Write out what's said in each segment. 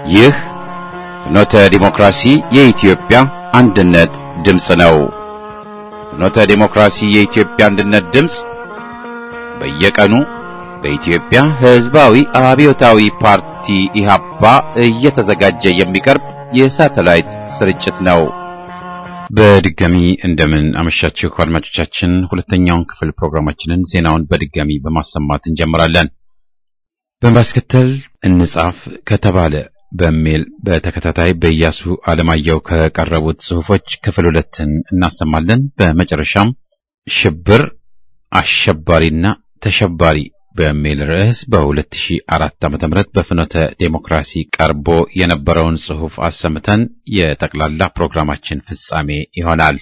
ይህ ፍኖተ ዲሞክራሲ የኢትዮጵያ አንድነት ድምጽ ነው። ፍኖተ ዲሞክራሲ የኢትዮጵያ አንድነት ድምጽ በየቀኑ በኢትዮጵያ ሕዝባዊ አብዮታዊ ፓርቲ ኢህአፓ እየተዘጋጀ የሚቀርብ የሳተላይት ስርጭት ነው። በድጋሚ እንደምን አመሻችሁ አድማጮቻችን። ሁለተኛውን ክፍል ፕሮግራማችንን ዜናውን በድጋሚ በማሰማት እንጀምራለን። በማስከተል እንጻፍ ከተባለ በሚል በተከታታይ በኢያሱ አለማየሁ ከቀረቡት ጽሑፎች ክፍል 2ን እናሰማለን። በመጨረሻም ሽብር አሸባሪና ተሸባሪ በሚል ርዕስ በ2004 ዓ.ም በፍኖተ ዴሞክራሲ ቀርቦ የነበረውን ጽሑፍ አሰምተን የጠቅላላ ፕሮግራማችን ፍጻሜ ይሆናል።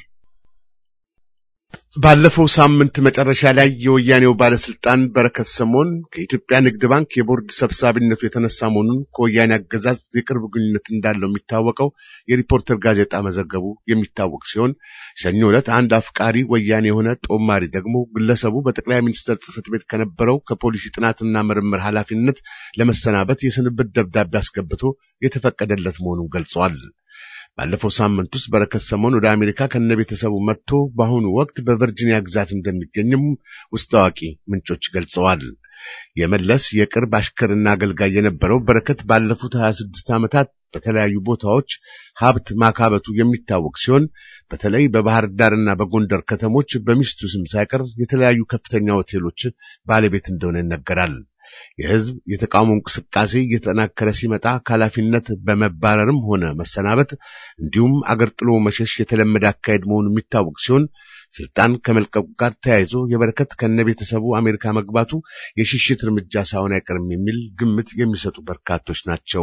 ባለፈው ሳምንት መጨረሻ ላይ የወያኔው ባለስልጣን በረከት ስምኦን ከኢትዮጵያ ንግድ ባንክ የቦርድ ሰብሳቢነቱ የተነሳ መሆኑን ከወያኔ አገዛዝ የቅርብ ግንኙነት እንዳለው የሚታወቀው የሪፖርተር ጋዜጣ መዘገቡ የሚታወቅ ሲሆን ሰኞ ዕለት አንድ አፍቃሪ ወያኔ የሆነ ጦማሪ ደግሞ ግለሰቡ በጠቅላይ ሚኒስትር ጽሕፈት ቤት ከነበረው ከፖሊሲ ጥናትና ምርምር ኃላፊነት ለመሰናበት የስንብት ደብዳቤ አስገብቶ የተፈቀደለት መሆኑን ገልጿል። ባለፈው ሳምንት ውስጥ በረከት ስምኦን ወደ አሜሪካ ከነቤተሰቡ መጥቶ በአሁኑ ወቅት በቨርጂኒያ ግዛት እንደሚገኝም ውስጥ አዋቂ ምንጮች ገልጸዋል። የመለስ የቅርብ አሽከርና አገልጋይ የነበረው በረከት ባለፉት 26 ዓመታት በተለያዩ ቦታዎች ሀብት ማካበቱ የሚታወቅ ሲሆን በተለይ በባህር ዳርና በጎንደር ከተሞች በሚስቱ ስም ሳይቀር የተለያዩ ከፍተኛ ሆቴሎች ባለቤት እንደሆነ ይነገራል። የህዝብ የተቃውሞ እንቅስቃሴ እየተጠናከረ ሲመጣ ከኃላፊነት በመባረርም ሆነ መሰናበት እንዲሁም አገር ጥሎ መሸሽ የተለመደ አካሄድ መሆኑ የሚታወቅ ሲሆን ስልጣን ከመልቀቁ ጋር ተያይዞ የበረከት ከነቤተሰቡ አሜሪካ መግባቱ የሽሽት እርምጃ ሳይሆን አይቀርም የሚል ግምት የሚሰጡ በርካቶች ናቸው።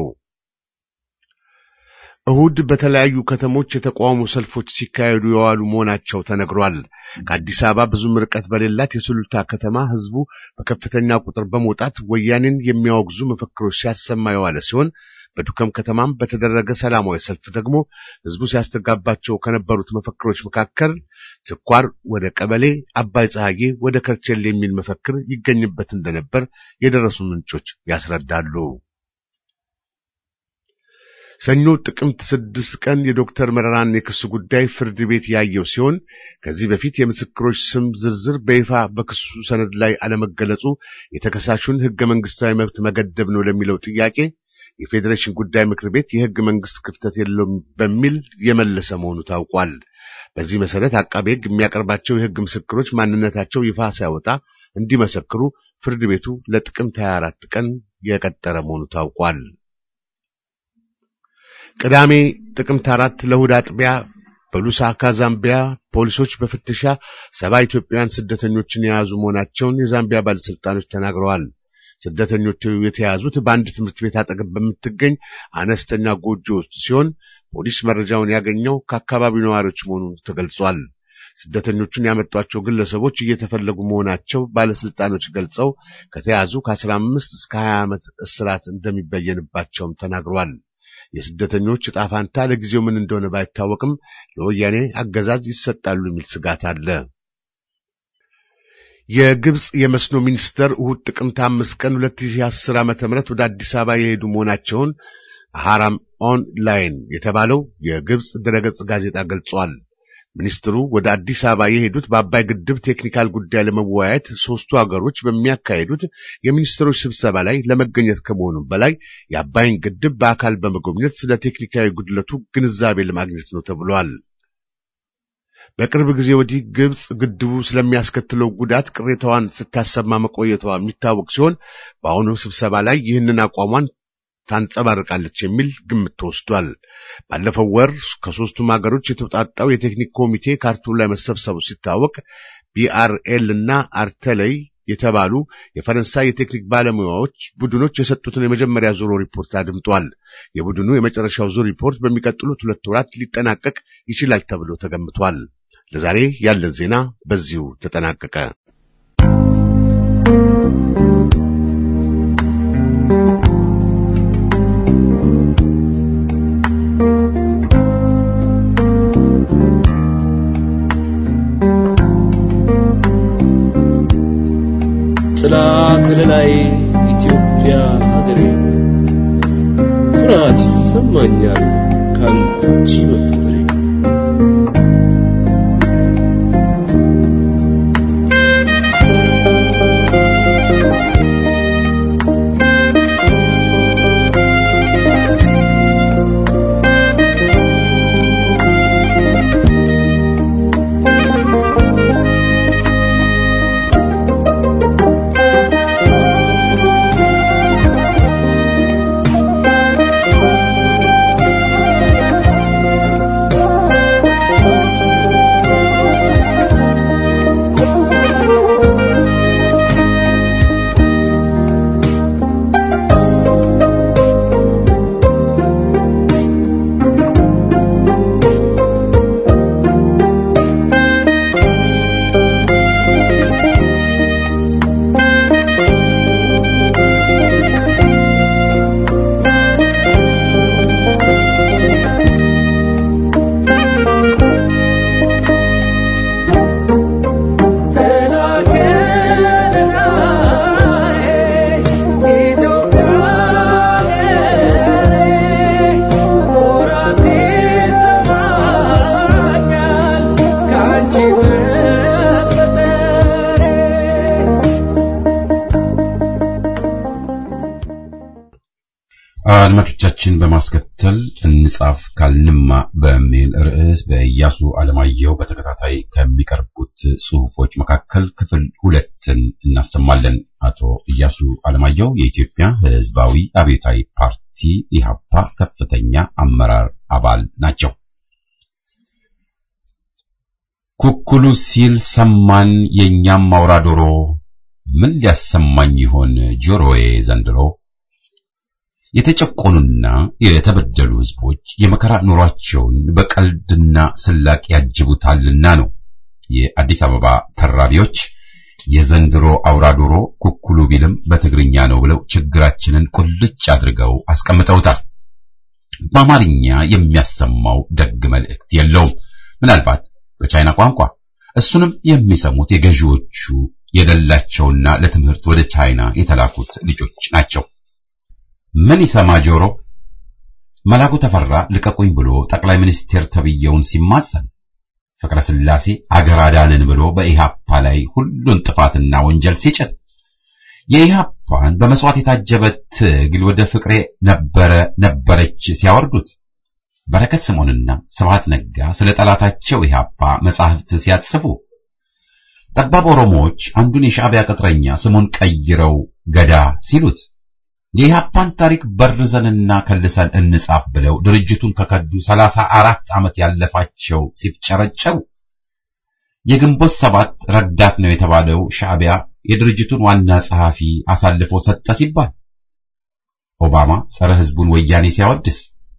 እሁድ በተለያዩ ከተሞች የተቃውሞ ሰልፎች ሲካሄዱ የዋሉ መሆናቸው ተነግሯል። ከአዲስ አበባ ብዙም ርቀት በሌላት የሱሉልታ ከተማ ህዝቡ በከፍተኛ ቁጥር በመውጣት ወያኔን የሚያወግዙ መፈክሮች ሲያሰማ የዋለ ሲሆን በዱከም ከተማም በተደረገ ሰላማዊ ሰልፍ ደግሞ ህዝቡ ሲያስተጋባቸው ከነበሩት መፈክሮች መካከል ስኳር ወደ ቀበሌ፣ አባይ ፀሐዬ ወደ ከርቸሌ የሚል መፈክር ይገኝበት እንደነበር የደረሱ ምንጮች ያስረዳሉ። ሰኞ ጥቅምት 6 ቀን የዶክተር መረራን የክስ ጉዳይ ፍርድ ቤት ያየው ሲሆን ከዚህ በፊት የምስክሮች ስም ዝርዝር በይፋ በክሱ ሰነድ ላይ አለመገለጹ የተከሳሹን ህገ መንግስታዊ መብት መገደብ ነው ለሚለው ጥያቄ የፌዴሬሽን ጉዳይ ምክር ቤት የህገ መንግስት ክፍተት የለውም በሚል የመለሰ መሆኑ ታውቋል። በዚህ መሰረት አቃቤ ህግ የሚያቀርባቸው የህግ ምስክሮች ማንነታቸው ይፋ ሳይወጣ እንዲመሰክሩ ፍርድ ቤቱ ለጥቅምት 24 ቀን የቀጠረ መሆኑ ታውቋል። ቅዳሜ ጥቅምት 4 ለእሁድ አጥቢያ በሉሳካ ዛምቢያ ፖሊሶች በፍተሻ 70 ኢትዮጵያውያን ስደተኞችን የያዙ መሆናቸውን የዛምቢያ ባለስልጣኖች ተናግረዋል። ስደተኞቹ የተያዙት በአንድ ትምህርት ቤት አጠገብ በምትገኝ አነስተኛ ጎጆ ውስጥ ሲሆን ፖሊስ መረጃውን ያገኘው ከአካባቢው ነዋሪዎች መሆኑን ተገልጿል። ስደተኞቹን ያመጧቸው ግለሰቦች እየተፈለጉ መሆናቸው ባለስልጣኖች ገልጸው ከተያዙ ከ15 እስከ 20 ዓመት እስራት እንደሚበየንባቸውም ተናግረዋል። የስደተኞች ዕጣ ፈንታ ለጊዜው ምን እንደሆነ ባይታወቅም ለወያኔ አገዛዝ ይሰጣሉ የሚል ስጋት አለ። የግብጽ የመስኖ ሚኒስተር እሁድ ጥቅምት 5 ቀን 2010 ዓ.ም ወደ አዲስ አበባ የሄዱ መሆናቸውን ሐራም ኦንላይን የተባለው የግብጽ ድረገጽ ጋዜጣ ገልጿል። ሚኒስትሩ ወደ አዲስ አበባ የሄዱት በአባይ ግድብ ቴክኒካል ጉዳይ ለመወያየት ሶስቱ ሀገሮች በሚያካሂዱት የሚኒስትሮች ስብሰባ ላይ ለመገኘት ከመሆኑ በላይ የአባይን ግድብ በአካል በመጎብኘት ስለ ቴክኒካዊ ጉድለቱ ግንዛቤ ለማግኘት ነው ተብሏል። በቅርብ ጊዜ ወዲህ ግብጽ ግድቡ ስለሚያስከትለው ጉዳት ቅሬታዋን ስታሰማ መቆየቷ የሚታወቅ ሲሆን በአሁኑ ስብሰባ ላይ ይህንን አቋሟን ታንጸባርቃለች የሚል ግምት ተወስዷል። ባለፈው ወር ከሶስቱም ሀገሮች የተውጣጣው የቴክኒክ ኮሚቴ ካርቱም ላይ መሰብሰቡ ሲታወቅ ቢአርኤል እና አርተለይ የተባሉ የፈረንሳይ የቴክኒክ ባለሙያዎች ቡድኖች የሰጡትን የመጀመሪያ ዙር ሪፖርት አድምጧል። የቡድኑ የመጨረሻው ዙር ሪፖርት በሚቀጥሉት 2 ወራት ሊጠናቀቅ ይችላል ተብሎ ተገምቷል። ለዛሬ ያለን ዜና በዚሁ ተጠናቀቀ። ጽላ ከለላይ ኢትዮጵያ ሀገሬ ኩራት ይሰማኛል ካንቺ መፈጠሬ አድማጮቻችን በማስከተል እንጻፍ ካልንማ በሚል ርዕስ በኢያሱ አለማየሁ በተከታታይ ከሚቀርቡት ጽሑፎች መካከል ክፍል 2ን እናሰማለን። አቶ ኢያሱ አለማየሁ የኢትዮጵያ ሕዝባዊ አብዮታዊ ፓርቲ ኢህአፓ ከፍተኛ አመራር አባል ናቸው። ኩኩሉ ሲል ሰማን የኛም አውራ ዶሮ ምን ሊያሰማኝ ይሆን ጆሮዬ ዘንድሮ። የተጨቆኑና የተበደሉ ህዝቦች የመከራ ኑሯቸውን በቀልድና ስላቅ ያጅቡታልና ነው የአዲስ አበባ ተራቢዎች የዘንድሮ አውራ ዶሮ ኩኩሉ ቢልም በትግርኛ ነው ብለው ችግራችንን ቁልጭ አድርገው አስቀምጠውታል። በአማርኛ የሚያሰማው ደግ መልእክት የለውም፣ ምናልባት በቻይና ቋንቋ። እሱንም የሚሰሙት የገዢዎቹ የሌላቸውና ለትምህርት ወደ ቻይና የተላኩት ልጆች ናቸው። ምን ይሰማ ጆሮ? መላኩ ተፈራ ልቀቁኝ ብሎ ጠቅላይ ሚኒስቴር ተብየውን ሲማጸን፣ ፍቅረ ስላሴ አገር አዳንን ብሎ በኢህአፓ ላይ ሁሉን ጥፋትና ወንጀል ሲጭን፣ የኢህአፓን በመስዋዕት የታጀበ ትግል ወደ ፍቅሬ ነበረች ሲያወርዱት፣ በረከት ስምዖንና ስብሐት ነጋ ስለ ጠላታቸው ኢህአፓ መጻሕፍት ሲያጽፉ፣ ጠባብ ኦሮሞዎች አንዱን የሻዕቢያ ቅጥረኛ ስሙን ቀይረው ገዳ ሲሉት፣ የኢህአፓን ታሪክ በርዘንና ከልሰን እንጻፍ ብለው ድርጅቱን ከከዱ 34 ዓመት ያለፋቸው ሲፍጨረጨሩ፣ የግንቦት 7 ረዳት ነው የተባለው ሻዕቢያ የድርጅቱን ዋና ጸሐፊ አሳልፎ ሰጠ ሲባል፣ ኦባማ ጸረ ህዝቡን ወያኔ ሲያወድስ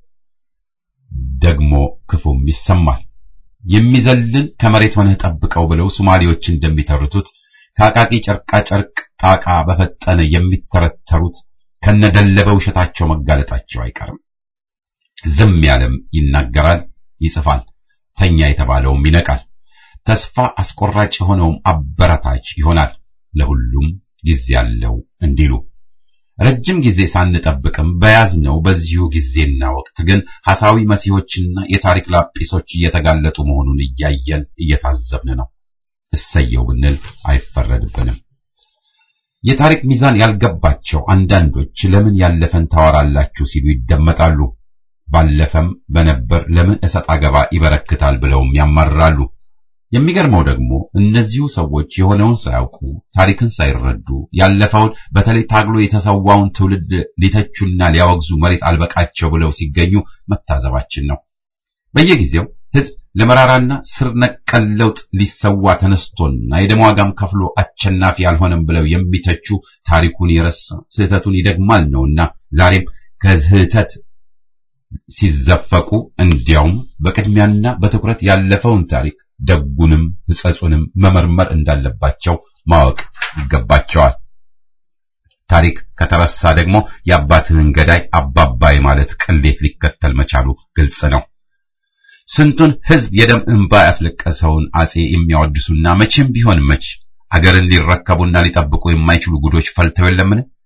ደግሞ ክፉም ይሰማል። የሚዘልን ከመሬት ሆነህ ጠብቀው ብለው ሶማሌዎች እንደሚተርቱት ከአቃቂ ጨርቃ ጨርቅ ጣቃ በፈጠነ የሚተረተሩት ከነደለበ ውሸታቸው መጋለጣቸው አይቀርም። ዝም ያለም ይናገራል፣ ይጽፋል፣ ተኛ የተባለውም ይነቃል። ተስፋ አስቆራጭ የሆነውም አበረታች ይሆናል። ለሁሉም ጊዜ ያለው እንዲሉ ረጅም ጊዜ ሳንጠብቅም በያዝነው በዚሁ ጊዜና ወቅት ግን ሐሳዊ መሲሆችና የታሪክ ላጲሶች እየተጋለጡ መሆኑን እያየን እየታዘብን ነው። እሰየው ብንል አይፈረድብንም። የታሪክ ሚዛን ያልገባቸው አንዳንዶች ለምን ያለፈን ታወራላችሁ ሲሉ ይደመጣሉ። ባለፈም በነበር ለምን እሰጥ አገባ ይበረክታል ብለውም ያማራሉ። የሚገርመው ደግሞ እነዚሁ ሰዎች የሆነውን ሳያውቁ ታሪክን ሳይረዱ ያለፈውን በተለይ ታግሎ የተሰዋውን ትውልድ ሊተቹና ሊያወግዙ መሬት አልበቃቸው ብለው ሲገኙ መታዘባችን ነው። በየጊዜው ህዝብ ለመራራና ስር ነቀል ለውጥ ሊሰዋ ተነስቶና የደም ዋጋም ከፍሎ አሸናፊ ያልሆነም ብለው የሚተቹ ታሪኩን የረሳ ስህተቱን ይደግማል ነውና ዛሬም ከስህተት ሲዘፈቁ እንዲያውም በቅድሚያና በትኩረት ያለፈውን ታሪክ ደጉንም ሕጸጹንም መመርመር እንዳለባቸው ማወቅ ይገባቸዋል። ታሪክ ከተረሳ ደግሞ የአባትህን ገዳይ አባባይ ማለት ቅሌት ሊከተል መቻሉ ግልጽ ነው። ስንቱን ህዝብ የደም እንባ ያስለቀሰውን አጼ የሚያወድሱና መቼም ቢሆን መች አገርን ሊረከቡና ሊጠብቁ የማይችሉ ጉዶች ፈልተው የለምን?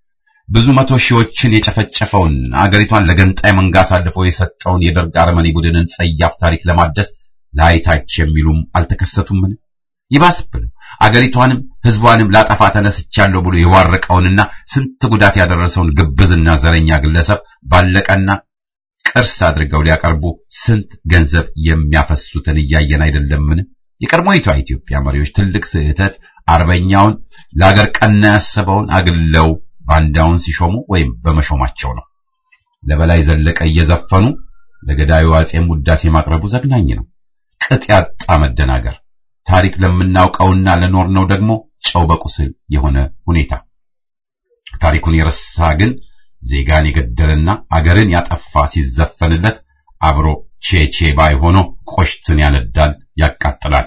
ብዙ መቶ ሺዎችን የጨፈጨፈውን አገሪቷን ለገንጣይ መንጋ አሳልፎ የሰጠውን የደርግ አረመኔ ቡድንን ጸያፍ ታሪክ ለማደስ ላይታች የሚሉም አልተከሰቱምን? ይባስ ብለው አገሪቷንም ህዝቧንም ላጠፋ ተነስቻለሁ ብሎ የዋረቀውንና ስንት ጉዳት ያደረሰውን ግብዝና ዘረኛ ግለሰብ ባለቀና ቅርስ አድርገው ሊያቀርቡ ስንት ገንዘብ የሚያፈሱትን እያየን አይደለምን? የቀድሞይቷ ኢትዮጵያ መሪዎች ትልቅ ስህተት አርበኛውን ለአገር ቀና ያሰበውን አግለው ባንዳውን ሲሾሙ ወይም በመሾማቸው ነው። ለበላይ ዘለቀ እየዘፈኑ ለገዳዩ አጼም ውዳሴ ማቅረቡ ዘግናኝ ነው። ቅጥ ያጣ መደናገር፣ ታሪክ ለምናውቀውና ለኖርነው ደግሞ ጨው በቁስል የሆነ ሁኔታ። ታሪኩን የረሳ ግን ዜጋን የገደለና አገርን ያጠፋ ሲዘፈንለት አብሮ ቼቼ ባይ ሆኖ ቆሽትን ያነዳል፣ ያቃጥላል።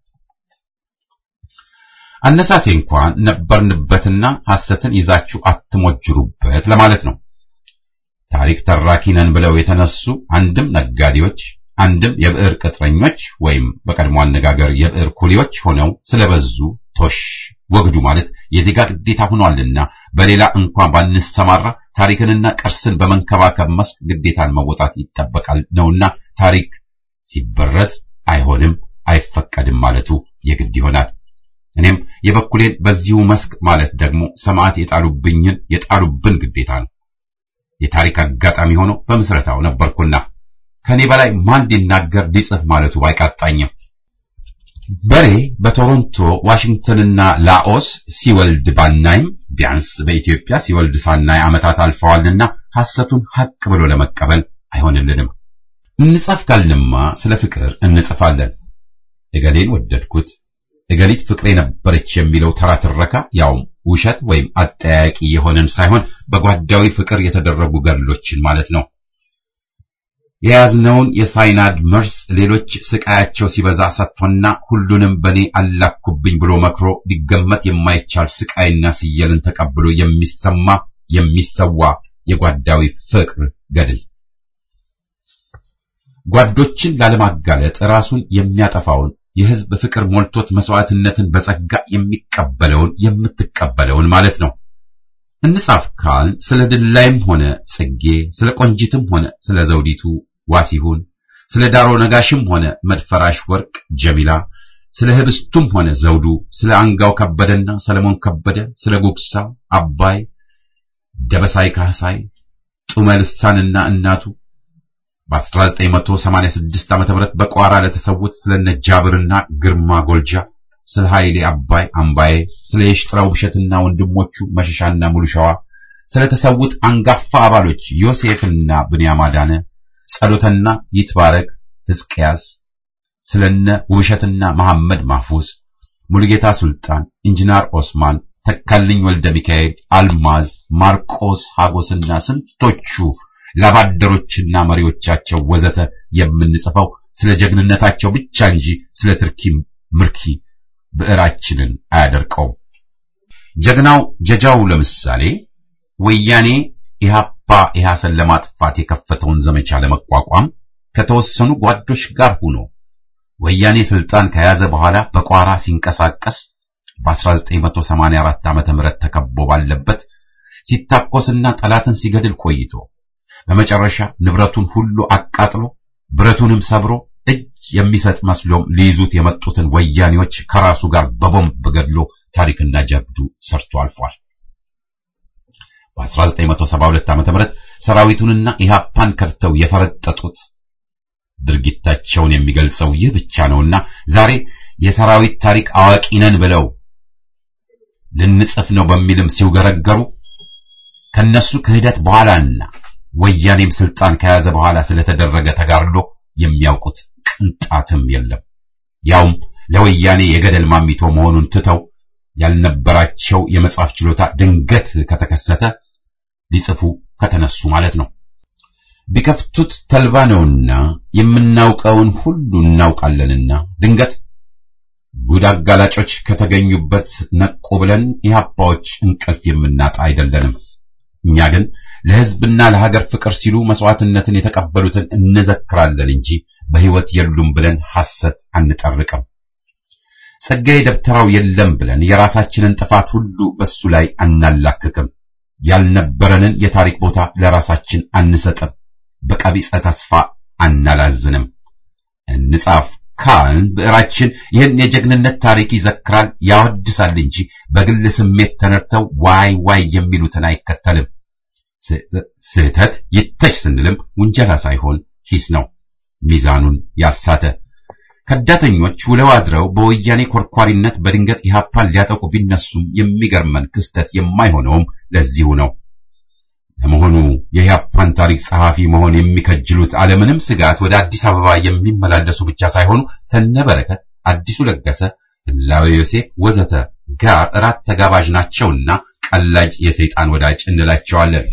አነሳሴ እንኳን ነበርንበትና ሐሰትን ይዛችሁ አትሞጅሩበት ለማለት ነው። ታሪክ ተራኪ ነን ብለው የተነሱ አንድም ነጋዴዎች አንድም የብዕር ቅጥረኞች ወይም በቀድሞ አነጋገር የብዕር ኩሊዎች ሆነው ስለበዙ ቶሽ ወግዱ ማለት የዜጋ ግዴታ ሆኗልና በሌላ እንኳን ባንሰማራ ታሪክንና ቅርስን በመንከባከብ መስክ ግዴታን መወጣት ይጠበቃል ነውና ታሪክ ሲበረዝ አይሆንም አይፈቀድም ማለቱ የግድ ይሆናል። እኔም የበኩሌን በዚሁ መስክ ማለት ደግሞ ሰማዕት የጣሉብን ግዴታ ነው። የታሪክ አጋጣሚ ሆኖ በመስረታው ነበርኩና ከኔ በላይ ማን ሊናገር ሊጽፍ ማለቱ ባይቃጣኝም በሬ በቶሮንቶ ዋሽንግተንና ላኦስ ሲወልድ ባናይም ቢያንስ በኢትዮጵያ ሲወልድ ሳናይ ዓመታት አልፈዋልና ሐሰቱን ሐቅ ብሎ ለመቀበል አይሆንልንም። እንጻፍ ካልንማ ስለ ፍቅር እንጽፋለን። እገሌን ወደድኩት እገሊት ፍቅሬ ነበረች የሚለው ተራ ትረካ ያውም ውሸት ወይም አጠያቂ የሆነን ሳይሆን በጓዳዊ ፍቅር የተደረጉ ገድሎችን ማለት ነው። የያዝነውን የሳይናድ መርስ ሌሎች ስቃያቸው ሲበዛ ሰጥቶና ሁሉንም በኔ አላኩብኝ ብሎ መክሮ ሊገመት የማይቻል ስቃይና ሲየልን ተቀብሎ የሚሰዋ የጓዳዊ ፍቅር ገድል ጓዶችን ላለማጋለጥ ራሱን የሚያጠፋውን የህዝብ ፍቅር ሞልቶት መስዋዕትነትን በጸጋ የሚቀበለውን የምትቀበለውን ማለት ነው። እንጻፍ ካል ስለ ድላይም ሆነ ጽጌ፣ ስለ ቆንጂትም ሆነ ስለ ዘውዲቱ ዋሲሁን፣ ስለ ዳሮ ነጋሽም ሆነ መድፈራሽ ወርቅ ጀሚላ፣ ስለ ህብስቱም ሆነ ዘውዱ፣ ስለ አንጋው ከበደና ሰለሞን ከበደ፣ ስለ ጉግሳ አባይ፣ ደበሳይ ካህሳይ፣ ጡመ ልሳንና እናቱ በ1986 ዓ.ም በቋራ ለተሰውት ስለነ ጃብርና ግርማ ጎልጃ፣ ስለ ኃይሌ አባይ አምባዬ፣ ስለ የሽጥራው ብሸትና ወንድሞቹ መሸሻና ሙሉሻዋ፣ ስለ ተሰውት አንጋፋ አባሎች ዮሴፍና ብንያም አዳነ፣ ጸሎተና ይትባረክ ሕዝቅያስ፣ ስለነ ውብሸትና መሐመድ ማህፉዝ፣ ሙሉጌታ ሱልጣን፣ ኢንጂነር ኦስማን፣ ተካልኝ ወልደ ሚካኤል፣ አልማዝ፣ ማርቆስ ሀጎስና ስንቶቹ ላባደሮችና መሪዎቻቸው ወዘተ የምንጽፈው ስለ ጀግንነታቸው ብቻ እንጂ ስለ ትርኪ ምርኪ ብዕራችንን አያደርቀውም። ጀግናው ጀጃው ለምሳሌ ወያኔ ኢህአሰን ለማጥፋት የከፈተውን ዘመቻ ለመቋቋም ከተወሰኑ ጓዶች ጋር ሆኖ ወያኔ ስልጣን ከያዘ በኋላ በቋራ ሲንቀሳቀስ በ1984 ዓ.ም ተከቦ ባለበት ሲታኮስና ጠላትን ሲገድል ቆይቶ በመጨረሻ ንብረቱን ሁሉ አቃጥሎ ብረቱንም ሰብሮ እጅ የሚሰጥ መስሎም ሊይዙት የመጡትን ወያኔዎች ከራሱ ጋር በቦምብ ገድሎ ታሪክና ጀብዱ ሰርቶ አልፏል። በ1972 ዓ.ም ሰራዊቱንና ኢህአፓን ከድተው የፈረጠጡት ድርጊታቸውን የሚገልጸው ይህ ብቻ ነውና ዛሬ የሰራዊት ታሪክ አዋቂ ነን ብለው ልንጽፍ ነው በሚልም ሲውገረገሩ ከነሱ ክህደት በኋላና ወያኔም ስልጣን ከያዘ በኋላ ስለተደረገ ተጋድሎ የሚያውቁት ቅንጣትም የለም። ያውም ለወያኔ የገደል ማሚቶ መሆኑን ትተው ያልነበራቸው የመጻፍ ችሎታ ድንገት ከተከሰተ ሊጽፉ ከተነሱ ማለት ነው። ቢከፍቱት ተልባ ነውና የምናውቀውን ሁሉ እናውቃለንና ድንገት ጉድ አጋላጮች ከተገኙበት ነቁ ብለን ኢህአፓዎች እንቅልፍ የምናጣ አይደለንም። እኛ ግን ለሕዝብና ለሀገር ፍቅር ሲሉ መስዋዕትነትን የተቀበሉትን እንዘክራለን እንጂ በሕይወት የሉም ብለን ሐሰት አንጠርቅም። ጸጋዬ ደብተራው የለም ብለን የራሳችንን ጥፋት ሁሉ በሱ ላይ አናላክክም። ያልነበረንን የታሪክ ቦታ ለራሳችን አንሰጥም። በቀቢጸ ተስፋ አናላዝንም። እንጻፍ ካልን ብዕራችን ይህን የጀግንነት ታሪክ ይዘክራል፣ ያወድሳል እንጂ በግል ስሜት ተነድተው ዋይ ዋይ የሚሉትን አይከተልም። ስህተት ይተች ስንልም ውንጀላ ሳይሆን ሂስ ነው፣ ሚዛኑን ያልሳተ። ከዳተኞች ውለው አድረው በወያኔ ኮርኳሪነት በድንገት ኢህአፓን ሊያጠቁ ቢነሱም የሚገርመን ክስተት የማይሆነውም ለዚሁ ነው። ለመሆኑ የኢህአፓን ታሪክ ጸሐፊ መሆን የሚከጅሉት አለምንም ስጋት ወደ አዲስ አበባ የሚመላለሱ ብቻ ሳይሆኑ ከነበረከት አዲሱ ለገሰ፣ ላዊ ዮሴፍ ወዘተ ጋር እራት ተጋባዥ ናቸውና ቀላጅ የሰይጣን ወዳጅ እንላቸዋለን።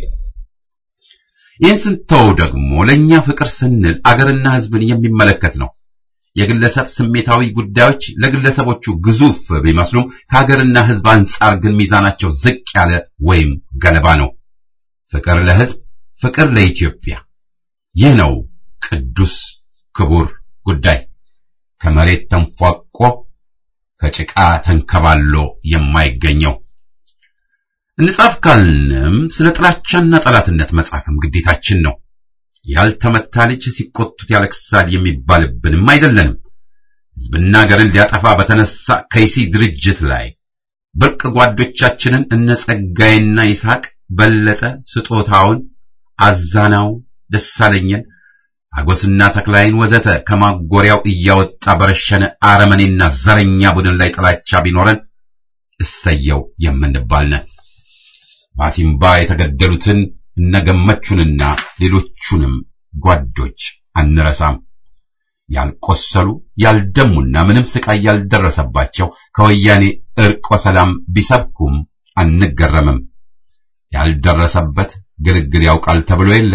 ይህን ስንተው ደግሞ ለኛ ፍቅር ስንል አገርና ሕዝብን የሚመለከት ነው። የግለሰብ ስሜታዊ ጉዳዮች ለግለሰቦቹ ግዙፍ ቢመስሉም ከሀገርና ሕዝብ አንጻር ግን ሚዛናቸው ዝቅ ያለ ወይም ገለባ ነው። ፍቅር ለሕዝብ፣ ፍቅር ለኢትዮጵያ፣ ይህ ነው ቅዱስ ክቡር ጉዳይ። ከመሬት ተንፏቆ ከጭቃ ተንከባሎ የማይገኘው። እንጻፍ ካልንም ስለ ጥላቻና ጠላትነት መጻፍም ግዴታችን ነው። ያልተመታ ልጅ ሲቆጡት ያለቅሳል የሚባልብንም አይደለንም። ሕዝብና ሀገርን ሊያጠፋ በተነሳ ከይሲ ድርጅት ላይ ብርቅ ጓዶቻችንን እነ ጸጋይና ይስሐቅ በለጠ፣ ስጦታውን፣ አዛናው፣ ደሳለኝን፣ አጎስና ተክላይን ወዘተ ከማጎሪያው እያወጣ በረሸነ አረመኔና ዘረኛ ቡድን ላይ ጥላቻ ቢኖረን እሰየው የምንባል ነን። ባሲምባ የተገደሉትን እነገመቹንና ሌሎቹንም ጓዶች አንረሳም። ያልቆሰሉ ያልደሙና ምንም ስቃይ ያልደረሰባቸው ከወያኔ እርቆ ሰላም ቢሰብኩም አንገረምም። ያልደረሰበት ግልግል ያውቃል ተብሎ የለ።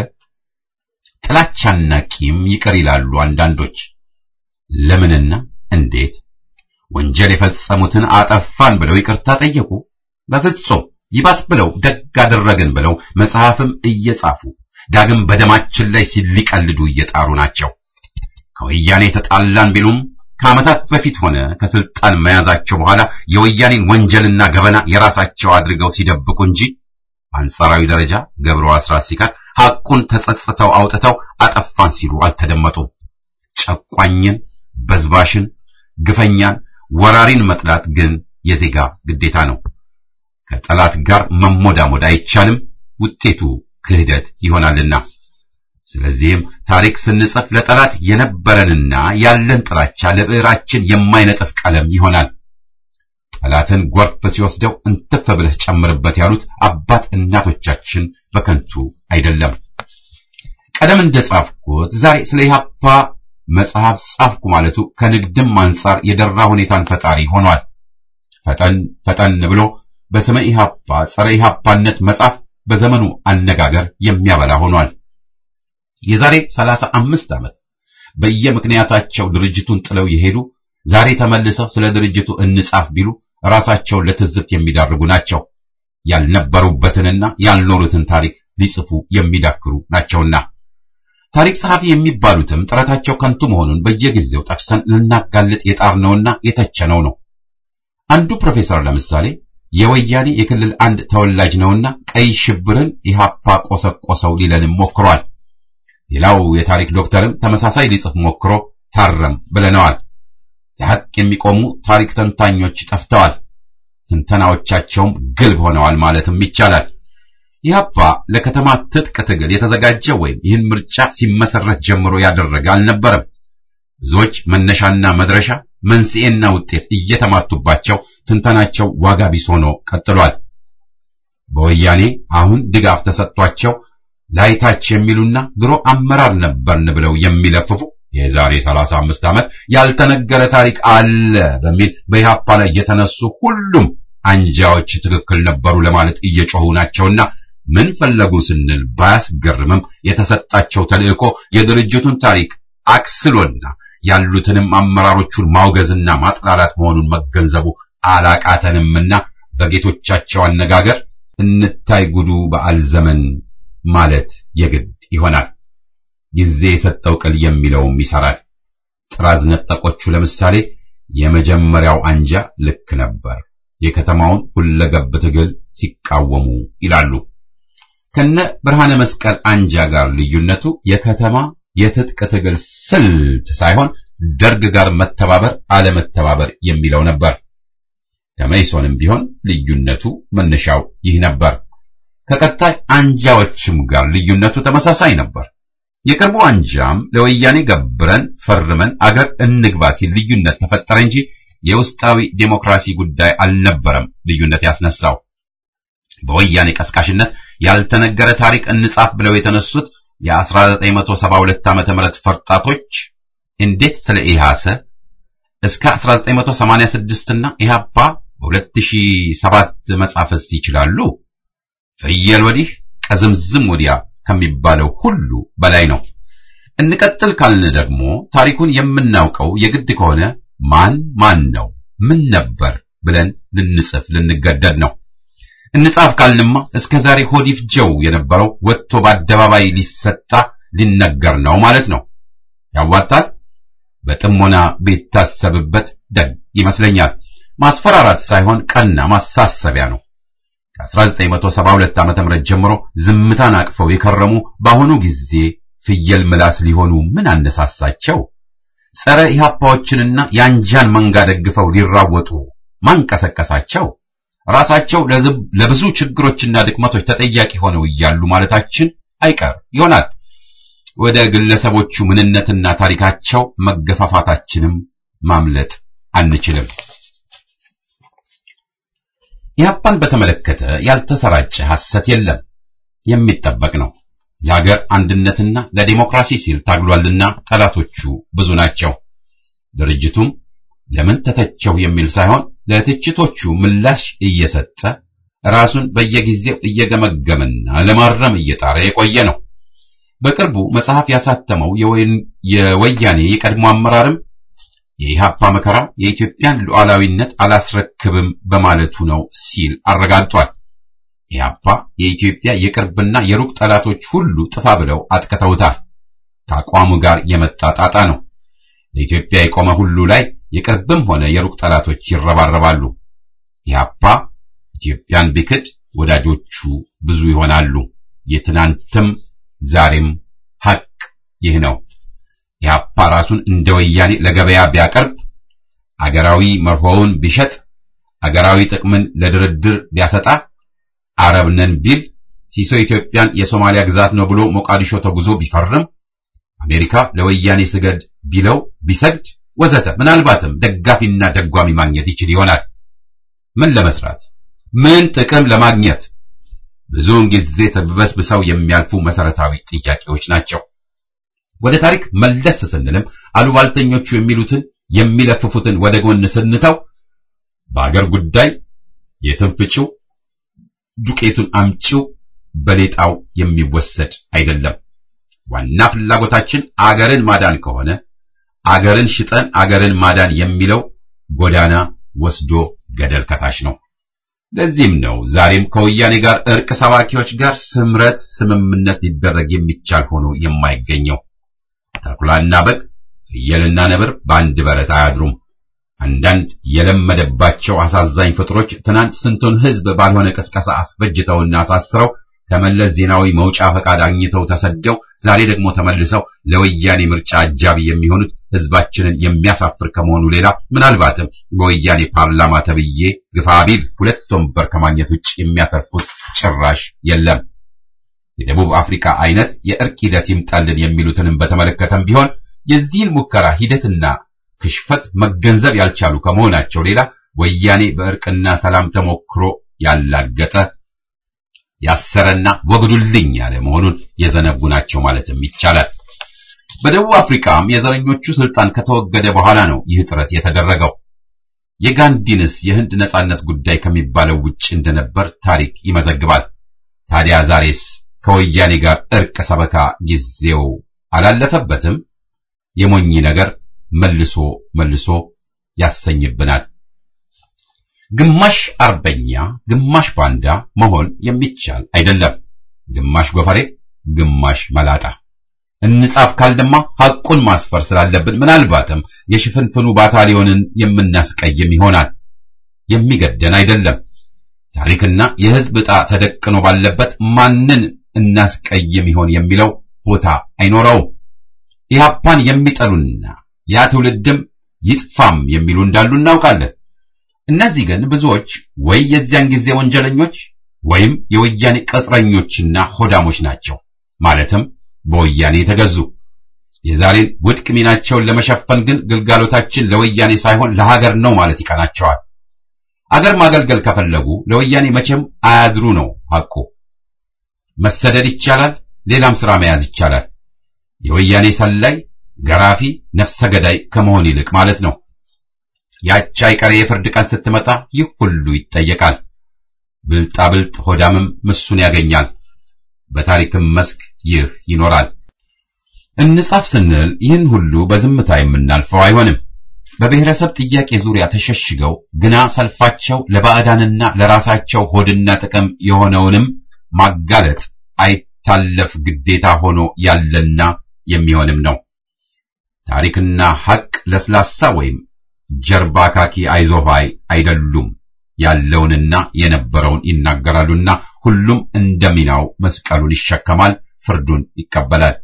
ጥላቻና ቂም ይቀር ይላሉ አንዳንዶች። ለምንና እንዴት? ወንጀል የፈጸሙትን አጠፋን ብለው ይቅርታ ጠየቁ? በፍጹም። ይባስ ብለው ደግ አደረግን ብለው መጽሐፍም እየጻፉ ዳግም በደማችን ላይ ሲሊቀልዱ እየጣሩ ናቸው። ከወያኔ ተጣላን ቢሉም ከዓመታት በፊት ሆነ ከስልጣን መያዛቸው በኋላ የወያኔን ወንጀልና ገበና የራሳቸው አድርገው ሲደብቁ እንጂ አንጻራዊ ደረጃ ገብሩ አስራት ሲቀር ሐቁን ተጸጽተው አውጥተው አጠፋን ሲሉ አልተደመጡም። ጨቋኝን፣ በዝባሽን፣ ግፈኛን፣ ወራሪን መጥላት ግን የዜጋ ግዴታ ነው። ከጠላት ጋር መሞዳሞድ አይቻልም፣ ውጤቱ ክህደት ይሆናልና። ስለዚህም ታሪክ ስንጽፍ ለጠላት የነበረንና ያለን ጥላቻ ለብዕራችን የማይነጥፍ ቀለም ይሆናል። ጠላትን ጎርፍ ሲወስደው እንትፍ ብለህ ጨምርበት ያሉት አባት እናቶቻችን በከንቱ አይደለም። ቀደም እንደጻፍኩት ዛሬ ስለ ኢህአፓ መጽሐፍ ጻፍኩ ማለቱ ከንግድም አንጻር የደራ ሁኔታን ፈጣሪ ሆኗል። ፈጠን ብሎ በስመ ኢህአፓ ጸረ ኢህአፓነት መጽሐፍ በዘመኑ አነጋገር የሚያበላ ሆኗል። የዛሬ 35 ዓመት በየምክንያታቸው ድርጅቱን ጥለው የሄዱ ዛሬ ተመልሰው ስለ ድርጅቱ እንጻፍ ቢሉ ራሳቸውን ለትዝብት የሚዳርጉ ናቸው። ያልነበሩበትንና ያልኖሩትን ታሪክ ሊጽፉ የሚዳክሩ ናቸውና ታሪክ ጸሐፊ የሚባሉትም ጥረታቸው ከንቱ መሆኑን በየጊዜው ጠቅሰን ልናጋልጥ የጣርነውና የተቸነው ነው። አንዱ ፕሮፌሰር ለምሳሌ የወያኔ የክልል አንድ ተወላጅ ነውና ቀይ ሽብርን ኢህአፓ ቆሰቆሰው ሊለንም ሞክሯል። ሌላው የታሪክ ዶክተርም ተመሳሳይ ሊጽፍ ሞክሮ ታረም ብለነዋል። ለሐቅ የሚቆሙ ታሪክ ተንታኞች ጠፍተዋል። ትንተናዎቻቸውም ግልብ ሆነዋል ማለትም ይቻላል። ኢህአፓ ለከተማ ትጥቅ ትግል የተዘጋጀ ወይም ይህን ምርጫ ሲመሰረት ጀምሮ ያደረገ አልነበረም። ብዙዎች መነሻና መድረሻ መንስኤና ውጤት እየተማቱባቸው ትንተናቸው ዋጋ ቢስ ሆኖ ቀጥሏል። በወያኔ አሁን ድጋፍ ተሰጥቷቸው ላይታች የሚሉና ድሮ አመራር ነበርን ብለው የሚለፍፉ የዛሬ 35 ዓመት ያልተነገረ ታሪክ አለ በሚል በኢህአፓ ላይ የተነሱ ሁሉም አንጃዎች ትክክል ነበሩ ለማለት እየጮሁ ናቸውና ምን ፈለጉ ስንል ባያስገርምም የተሰጣቸው ተልእኮ የድርጅቱን ታሪክ አክስሎና ያሉትንም አመራሮቹን ማውገዝና ማጥላላት መሆኑን መገንዘቡ አላቃተንምና በጌቶቻቸው አነጋገር እንታይ ጉዱ በዓል ዘመን ማለት የግድ ይሆናል። ጊዜ የሰጠው ቅል የሚለውም ይሰራል። ጥራዝ ነጠቆቹ ለምሳሌ የመጀመሪያው አንጃ ልክ ነበር፣ የከተማውን ሁለገብ ትግል ሲቃወሙ ይላሉ። ከነ ብርሃነ መስቀል አንጃ ጋር ልዩነቱ የከተማ የትጥቅ ትግል ስልት ሳይሆን ደርግ ጋር መተባበር አለመተባበር የሚለው ነበር። ከመይሶንም ቢሆን ልዩነቱ መነሻው ይህ ነበር። ከቀጣይ አንጃዎችም ጋር ልዩነቱ ተመሳሳይ ነበር። የቅርቡ አንጃም ለወያኔ ገብረን ፈርመን አገር እንግባ ሲል ልዩነት ተፈጠረ እንጂ የውስጣዊ ዴሞክራሲ ጉዳይ አልነበረም ልዩነት ያስነሳው። በወያኔ ቀስቃሽነት ያልተነገረ ታሪክ እንጻፍ ብለው የተነሱት የ1972 ዓመተ ምህረት ፈርጣቶች እንዴት ስለ ኢህአሰ እስከ 1986 እና ኢህአፓ በ2007 መጻፍስ ይችላሉ? ፍየል ወዲህ ቀዝምዝም ወዲያ ከሚባለው ሁሉ በላይ ነው። እንቀጥል ካልን ደግሞ ታሪኩን የምናውቀው የግድ ከሆነ ማን ነው ምን ነበር ብለን ልንጽፍ ልንገደድ ነው። እንጻፍ ካልንማ እስከ ዛሬ ሆዲፍ ጀው የነበረው ወጥቶ በአደባባይ ሊሰጣ ሊነገር ነው ማለት ነው። ያዋጣል? በጥሞና ቢታሰብበት ደግ ይመስለኛል። ማስፈራራት ሳይሆን ቀና ማሳሰቢያ ነው። ከ1972 ዓመተ ምህረት ጀምሮ ዝምታን አቅፈው የከረሙ በአሁኑ ጊዜ ፍየል ምላስ ሊሆኑ ምን አነሳሳቸው? ጸረ ኢህአፓዎችንና የአንጃን መንጋ ደግፈው ሊራወጡ ማንቀሰቀሳቸው? ራሳቸው ለብዙ ችግሮችና ድክመቶች ተጠያቂ ሆነው እያሉ ማለታችን አይቀር ይሆናል። ወደ ግለሰቦቹ ምንነትና ታሪካቸው መገፋፋታችንም ማምለጥ አንችልም። ኢህአፓን በተመለከተ ያልተሰራጨ ሐሰት የለም፣ የሚጠበቅ ነው። ለሀገር አንድነትና ለዲሞክራሲ ሲል ታግሏልና ጠላቶቹ ብዙ ናቸው። ድርጅቱም ለምን ተተቸው የሚል ሳይሆን ለትችቶቹ ምላሽ እየሰጠ ራሱን በየጊዜው እየገመገመና ለማረም እየጣረ የቆየ ነው። በቅርቡ መጽሐፍ ያሳተመው የወያኔ የቀድሞ አመራርም የኢህአፓ መከራ የኢትዮጵያን ሉዓላዊነት አላስረክብም በማለቱ ነው ሲል አረጋግጧል። ኢህአፓ የኢትዮጵያ የቅርብና የሩቅ ጠላቶች ሁሉ ጥፋ ብለው አጥቅተውታል። ከአቋሙ ጋር የመጣ ጣጣ ነው። ለኢትዮጵያ የቆመ ሁሉ ላይ የቅርብም ሆነ የሩቅ ጠላቶች ይረባረባሉ። ኢህአፓ ኢትዮጵያን ቢክድ ወዳጆቹ ብዙ ይሆናሉ። የትናንትም ዛሬም ሐቅ ይህ ነው። ኢህአፓ ራሱን እንደ ወያኔ ለገበያ ቢያቀርብ፣ አገራዊ መርሆውን ቢሸጥ፣ አገራዊ ጥቅምን ለድርድር ቢያሰጣ፣ አረብ ነን ቢል፣ ሲሶ ኢትዮጵያን የሶማሊያ ግዛት ነው ብሎ ሞቃዲሾ ተጉዞ ቢፈርም፣ አሜሪካ ለወያኔ ስገድ ቢለው ቢሰግድ ወዘተ ምናልባትም ደጋፊና ደጓሚ ማግኘት ይችል ይሆናል። ምን ለመስራት? ምን ጥቅም ለማግኘት? ብዙውን ጊዜ ተበስብሰው የሚያልፉ መሰረታዊ ጥያቄዎች ናቸው። ወደ ታሪክ መለስ ስንልም አሉባልተኞቹ የሚሉትን የሚለፍፉትን ወደ ጎን ስንተው በአገር ጉዳይ የትንፍጪው ዱቄቱን አምጪው በሌጣው የሚወሰድ አይደለም። ዋና ፍላጎታችን አገርን ማዳን ከሆነ አገርን ሽጠን አገርን ማዳን የሚለው ጎዳና ወስዶ ገደል ከታች ነው። ለዚህም ነው ዛሬም ከወያኔ ጋር እርቅ ሰባኪዎች ጋር ስምረት ስምምነት ሊደረግ የሚቻል ሆኖ የማይገኘው። ተኩላና በግ ፍየልና ነብር በአንድ በረት አያድሩም። አንዳንድ የለመደባቸው አሳዛኝ ፍጥሮች ትናንት ስንቱን ሕዝብ ባልሆነ ቅስቀሳ አስፈጅተውና አሳስረው ከመለስ ዜናዊ መውጫ ፈቃድ አግኝተው ተሰደው ዛሬ ደግሞ ተመልሰው ለወያኔ ምርጫ አጃቢ የሚሆኑት ሕዝባችንን የሚያሳፍር ከመሆኑ ሌላ ምናልባትም በወያኔ ፓርላማ ተብዬ ግፋቢል 2 ወንበር ከማግኘት ውጭ የሚያተርፉት ጭራሽ የለም። የደቡብ አፍሪካ አይነት የእርቅ ሂደት ይምጣልን የሚሉትንም በተመለከተም ቢሆን የዚህን ሙከራ ሂደትና ክሽፈት መገንዘብ ያልቻሉ ከመሆናቸው ሌላ ወያኔ በእርቅና ሰላም ተሞክሮ ያላገጠ ያሰረና ወግዱልኝ ያለ መሆኑን የዘነጉ ናቸው ማለትም ይቻላል። በደቡብ አፍሪካም የዘረኞቹ ስልጣን ከተወገደ በኋላ ነው ይህ ጥረት የተደረገው። የጋንዲንስ የህንድ ነጻነት ጉዳይ ከሚባለው ውጭ እንደነበር ታሪክ ይመዘግባል። ታዲያ ዛሬስ ከወያኔ ጋር እርቅ ሰበካ ጊዜው አላለፈበትም? የሞኝ ነገር መልሶ ያሰኝብናል። ግማሽ አርበኛ ግማሽ ባንዳ መሆን የሚቻል አይደለም። ግማሽ ጎፈሬ ግማሽ መላጣ። እንጻፍ ካልደማ ሐቁን ማስፈር ስላለብን ምናልባትም የሽፍንፍኑ ባታሊዮንን የምናስቀይም ይሆናል። የሚገደን አይደለም። ታሪክና የህዝብ ዕጣ ተደቅኖ ባለበት ማንን እናስቀይም ይሆን የሚለው ቦታ አይኖረውም። ኢህአፓን የሚጠሉና ያ ትውልድም ይጥፋም የሚሉ እንዳሉ እናውቃለን። እነዚህ ግን ብዙዎች ወይ የዚያን ጊዜ ወንጀለኞች ወይም የወያኔ ቅጥረኞችና ሆዳሞች ናቸው። ማለትም በወያኔ የተገዙ። የዛሬን ውድቅ ሚናቸውን ለመሸፈን ግን ግልጋሎታችን ለወያኔ ሳይሆን ለሀገር ነው ማለት ይቀናቸዋል። አገር ማገልገል ከፈለጉ ለወያኔ መቼም አያድሩ ነው ሐቁ። መሰደድ ይቻላል፣ ሌላም ሥራ መያዝ ይቻላል። የወያኔ ሰላይ፣ ገራፊ፣ ነፍሰ ገዳይ ከመሆን ይልቅ ማለት ነው። ያቺ አይቀሬ የፍርድ ቀን ስትመጣ ይህ ሁሉ ይጠየቃል። ብልጣ ብልጥ ሆዳምም ምሱን ያገኛል። በታሪክም መስክ ይህ ይኖራል። እንጻፍ ስንል ይህን ሁሉ በዝምታ የምናልፈው አይሆንም። በብሔረሰብ ጥያቄ ዙሪያ ተሸሽገው ግና ሰልፋቸው ለባዕዳንና ለራሳቸው ሆድና ጥቅም የሆነውንም ማጋለጥ አይታለፍ ግዴታ ሆኖ ያለና የሚሆንም ነው። ታሪክና ሐቅ ለስላሳ ወይም ጀርባ ካኪ አይዞባይ አይደሉም። ያለውንና የነበረውን ይናገራሉና ሁሉም እንደሚናው መስቀሉን ይሸከማል፣ ፍርዱን ይቀበላል።